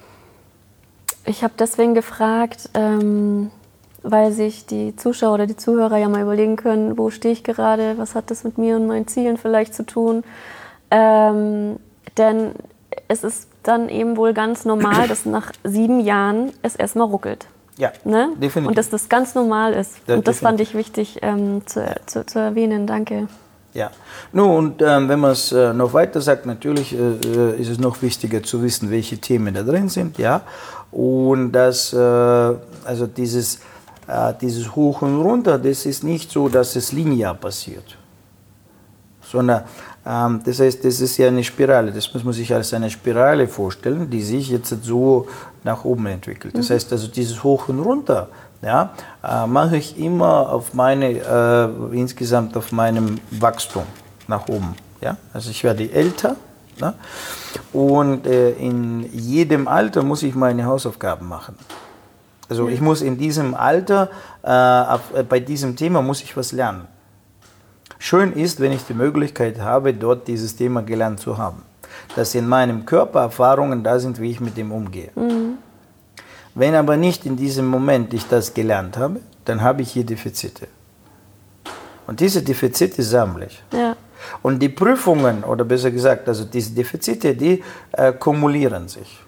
Ich habe deswegen gefragt, ähm weil sich die Zuschauer oder die Zuhörer ja mal überlegen können, wo stehe ich gerade, was hat das mit mir und meinen Zielen vielleicht zu tun. Ähm, denn es ist dann eben wohl ganz normal, dass nach sieben Jahren es erstmal ruckelt. Ja, ne? definitiv. Und dass das ganz normal ist. Ja, und das definitiv. Fand ich wichtig ähm, zu, zu, zu erwähnen. Danke. Ja, nun, und ähm, wenn man es äh, noch weiter sagt, natürlich äh, ist es noch wichtiger zu wissen, welche Themen da drin sind, ja. Und dass, äh, also dieses Dieses Hoch und Runter, das ist nicht so, dass es linear passiert, sondern ähm, das heißt, das ist ja eine Spirale, das muss man sich als eine Spirale vorstellen, die sich jetzt so nach oben entwickelt. Das heißt, also dieses Hoch und Runter, ja, äh, mache ich immer auf meine, äh, insgesamt auf meinem Wachstum nach oben. Ja? Also ich werde älter, ne? Und äh, in jedem Alter muss ich meine Hausaufgaben machen. Also ich muss in diesem Alter, äh, ab, äh, bei diesem Thema muss ich was lernen. Schön ist, wenn ich die Möglichkeit habe, dort dieses Thema gelernt zu haben. Dass in meinem Körper Erfahrungen da sind, wie ich mit dem umgehe. Mhm. Wenn aber nicht in diesem Moment ich das gelernt habe, dann habe ich hier Defizite. Und diese Defizite sammle ich. Ja. Und die Prüfungen, oder besser gesagt, also diese Defizite, die äh, kumulieren sich.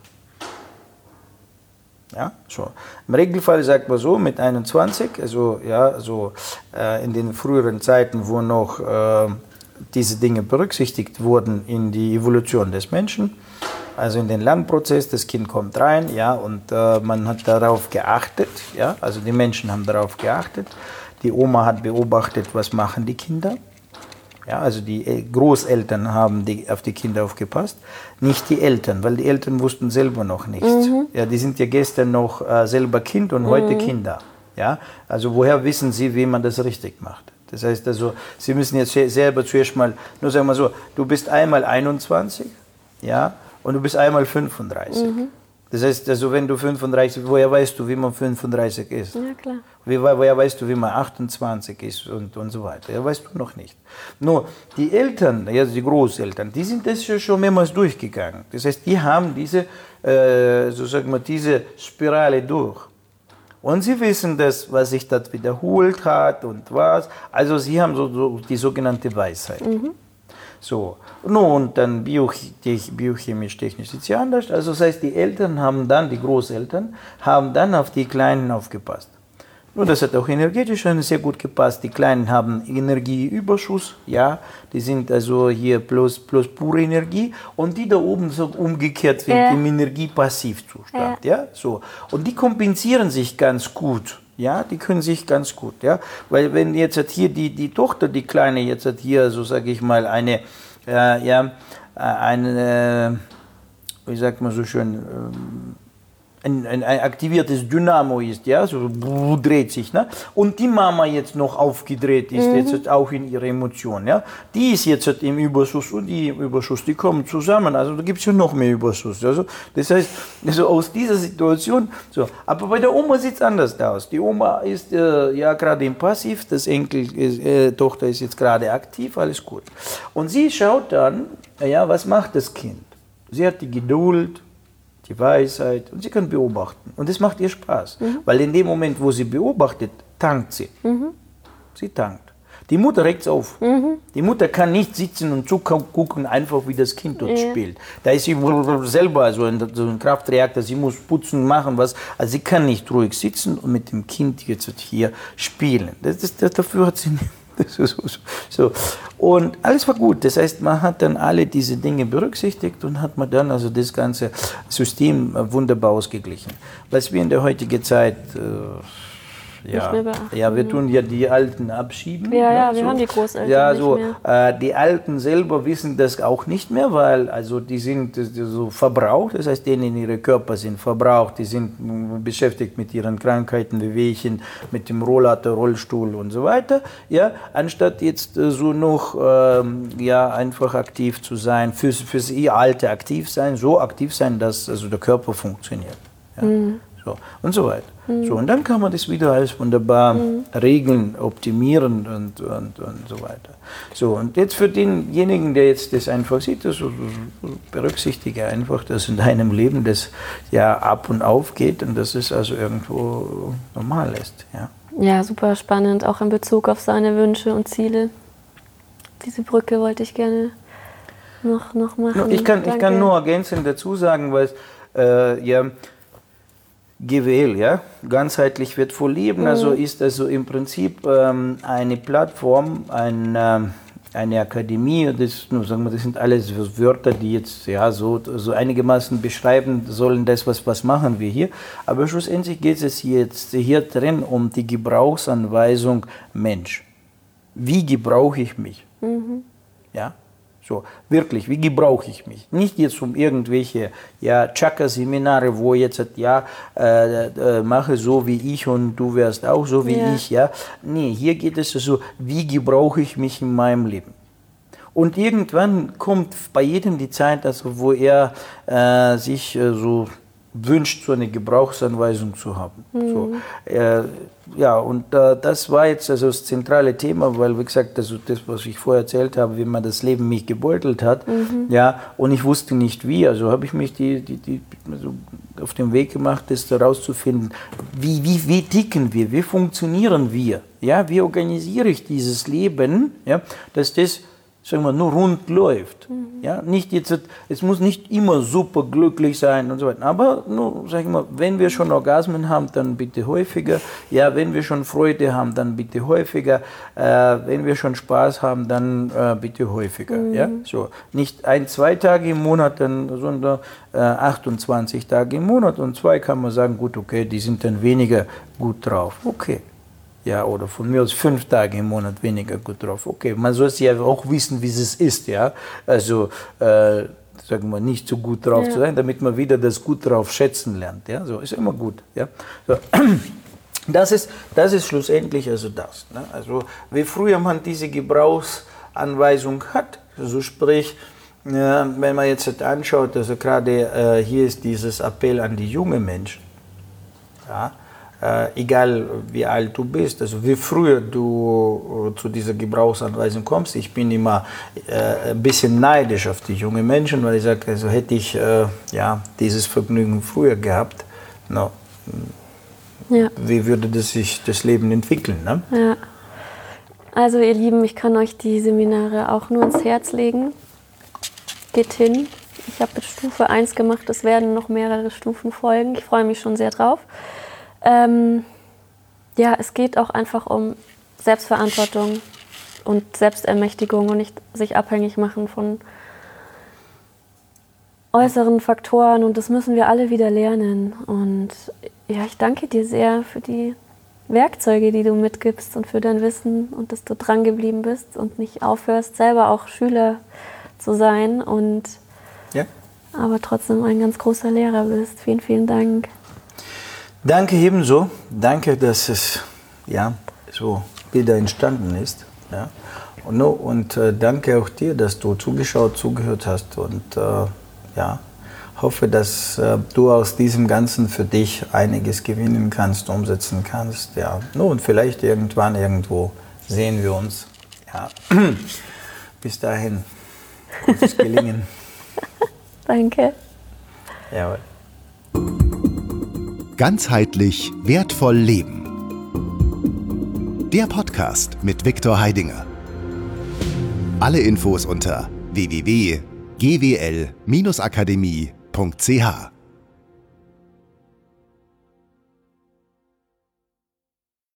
Ja, so. Im Regelfall sagt man so, mit einundzwanzig, also ja, also, äh, in den früheren Zeiten, wo noch äh, diese Dinge berücksichtigt wurden in die Evolution des Menschen, Also in den Lernprozess, das Kind kommt rein, ja, und äh, man hat darauf geachtet, ja, also die Menschen haben darauf geachtet. Die Oma hat beobachtet, was machen die Kinder. Ja, also die Großeltern haben die, auf die Kinder aufgepasst, nicht die Eltern, weil die Eltern wussten selber noch nichts. Mhm. Ja, die sind ja gestern noch äh, selber Kind und mhm. heute Kinder. Ja, also woher wissen sie, wie man das richtig macht? Das heißt also, sie müssen jetzt selber zuerst mal, nur sagen wir so, du bist einmal einundzwanzig, ja, und du bist einmal fünfunddreißig. Mhm. Das heißt, also wenn du fünfunddreißig, woher weißt du, wie man fünfunddreißig ist? Ja, klar. Wie, woher weißt du, wie man achtundzwanzig ist und, und so weiter? Ja, weißt du noch nicht. Nur die Eltern, also die Großeltern, die sind das schon mehrmals durchgegangen. Das heißt, die haben diese, äh, so sagen wir, diese Spirale durch. Und sie wissen das, was sich dort wiederholt hat und was. Also sie haben so, so die sogenannte Weisheit. Mhm. So, nun, dann Bio, biochemisch-technisch ist ja anders. Also das heißt, die Eltern haben dann, die Großeltern, haben dann auf die Kleinen aufgepasst. Nun, das hat auch energetisch sehr gut gepasst. Die Kleinen haben Energieüberschuss, ja, die sind also hier plus, plus pure Energie und die da oben so umgekehrt sind ja. im Energiepassivzustand, ja. ja, so. Und die kompensieren sich ganz gut. Ja, die können sich ganz gut, ja, weil wenn jetzt hat hier die, die Tochter, die Kleine, jetzt hat hier, so sage ich mal, eine, äh, ja, eine, wie sagt man so schön, ähm, Ein, ein, ein aktiviertes Dynamo ist, ja, so dreht sich, ne? Und die Mama jetzt noch aufgedreht ist, mhm. jetzt auch in ihrer Emotion, ja, die ist jetzt im Überschuss und die im Überschuss, die kommen zusammen, also da gibt es ja noch mehr Überschuss, also das heißt, also aus dieser Situation, so, aber bei der Oma sieht es anders aus, die Oma ist äh, ja gerade im Passiv, das Enkel, ist, äh, Tochter ist jetzt gerade aktiv, alles gut, und sie schaut dann, ja, was macht das Kind? Sie hat die Geduld, die Weisheit und sie kann beobachten. Und das macht ihr Spaß, mhm. weil in dem Moment, wo sie beobachtet, tankt sie. Mhm. Sie tankt. Die Mutter regt es auf. Mhm. Die Mutter kann nicht sitzen und zugucken, einfach wie das Kind dort ja. spielt. Da ist sie selber so ein, so ein Kraftreaktor, sie muss putzen, machen was. Also sie kann nicht ruhig sitzen und mit dem Kind jetzt hier spielen. Das, das, das, dafür hat sie nicht. So, so, so. Und alles war gut. Das heißt, man hat dann alle diese Dinge berücksichtigt und hat man dann also das ganze System wunderbar ausgeglichen. Was wir in der heutigen Zeit äh, ja, ja, wir tun ja die Alten abschieben. Ja, ja, ne, wir so. haben die Großeltern ja, nicht so, mehr. Äh, die Alten selber wissen das auch nicht mehr, weil also die sind so verbraucht, das heißt, denen ihre Körper sind verbraucht, die sind beschäftigt mit ihren Krankheiten, Wehwehchen, mit dem Rollator, Rollstuhl und so weiter. Ja, anstatt jetzt äh, so noch ähm, ja, einfach aktiv zu sein, fürs, fürs ihr Alte aktiv sein, so aktiv sein, dass also der Körper funktioniert. Ja. Mhm. So, und so weiter. Mhm. So, und dann kann man das wieder alles wunderbar mhm. regeln, optimieren und, und, und so weiter. So, und jetzt für denjenigen, der jetzt das einfach sieht, also berücksichtige einfach, dass in deinem Leben das ja ab und auf geht und dass es also irgendwo normal ist. Ja, ja, super spannend, auch in Bezug auf seine Wünsche und Ziele. Diese Brücke wollte ich gerne noch, noch machen. Ich kann, ich kann nur ergänzend dazu sagen, weil äh, ja, G W L, ja, ganzheitlich wertvoll leben, mhm. also ist also im Prinzip ähm, eine Plattform, ein, ähm, eine Akademie, das, nur sagen wir, das sind alles Wörter, die jetzt ja so, so einigermaßen beschreiben sollen, das, was, was machen wir hier, aber schlussendlich geht es jetzt hier drin um die Gebrauchsanweisung Mensch. Wie gebrauche ich mich? Mhm. Ja? So, wirklich, wie gebrauche ich mich? Nicht jetzt um irgendwelche ja, Chakra-Seminare, wo jetzt ja, äh, äh, mache so wie ich und du wärst auch so wie ja. ich. Ja? Nee, hier geht es so, wie gebrauche ich mich in meinem Leben? Und irgendwann kommt bei jedem die Zeit, also, wo er äh, sich äh, so wünscht, so eine Gebrauchsanweisung zu haben. Mhm. So, äh, ja, und äh, das war jetzt also das zentrale Thema, weil, wie gesagt, also das, was ich vorher erzählt habe, wie man das Leben mich gebeutelt hat, mhm. ja, und ich wusste nicht wie, also habe ich mich die, die, die, also auf den Weg gemacht, das herauszufinden, wie, wie, wie ticken wir, wie funktionieren wir, ja, wie organisiere ich dieses Leben, ja, dass das sagen wir, nur rund läuft. Mhm. Ja, nicht jetzt, es muss nicht immer super glücklich sein und so weiter. Aber nur, sag ich mal, wenn wir schon Orgasmen haben, dann bitte häufiger. Ja, wenn wir schon Freude haben, dann bitte häufiger. Äh, wenn wir schon Spaß haben, dann äh, bitte häufiger. Mhm. Ja, so nicht ein, zwei Tage im Monat, dann, sondern äh, achtundzwanzig Tage im Monat. Und zwei kann man sagen, gut, okay, die sind dann weniger gut drauf. Okay. Ja, oder von mir aus fünf Tage im Monat weniger gut drauf. Okay, man soll ja auch wissen, wie es ist, ja. Also, äh, sagen wir, nicht so gut drauf ja. zu sein, damit man wieder das gut drauf schätzen lernt, ja. So ist immer gut, ja. So. Das ist, das ist schlussendlich also das. Ne? Also, wie früher man diese Gebrauchsanweisung hat, also sprich, äh, wenn man jetzt anschaut, also gerade äh, hier ist dieses Appell an die jungen Menschen, ja. Äh, egal wie alt du bist, also wie früher du äh, zu dieser Gebrauchsanweisung kommst. Ich bin immer äh, ein bisschen neidisch auf die jungen Menschen, weil ich sage, also hätte ich äh, ja, dieses Vergnügen früher gehabt, no, ja. wie würde das sich das Leben entwickeln? Ne? Ja. Also ihr Lieben, ich kann euch die Seminare auch nur ins Herz legen. Geht hin. Ich habe mit Stufe eins gemacht, es werden noch mehrere Stufen folgen. Ich freue mich schon sehr drauf. Ähm, ja, es geht auch einfach um Selbstverantwortung und Selbstermächtigung und nicht sich abhängig machen von äußeren Faktoren, und das müssen wir alle wieder lernen. Und ja, ich danke dir sehr für die Werkzeuge, die du mitgibst und für dein Wissen und dass du dran geblieben bist und nicht aufhörst, selber auch Schüler zu sein und ja. aber trotzdem ein ganz großer Lehrer bist. Vielen, vielen Dank. Danke ebenso. Danke, dass es ja, so wieder entstanden ist. Ja. Und, no, und äh, danke auch dir, dass du zugeschaut, zugehört hast. Und äh, ja, hoffe, dass äh, du aus diesem Ganzen für dich einiges gewinnen kannst, umsetzen kannst. Ja. No, und vielleicht irgendwann irgendwo sehen wir uns. Ja. Bis dahin. Gutes Gelingen. Danke. Jawohl. Ganzheitlich wertvoll leben. Der Podcast mit Viktor Heidinger. Alle Infos unter w w w punkt g w l Bindestrich akademie punkt c h.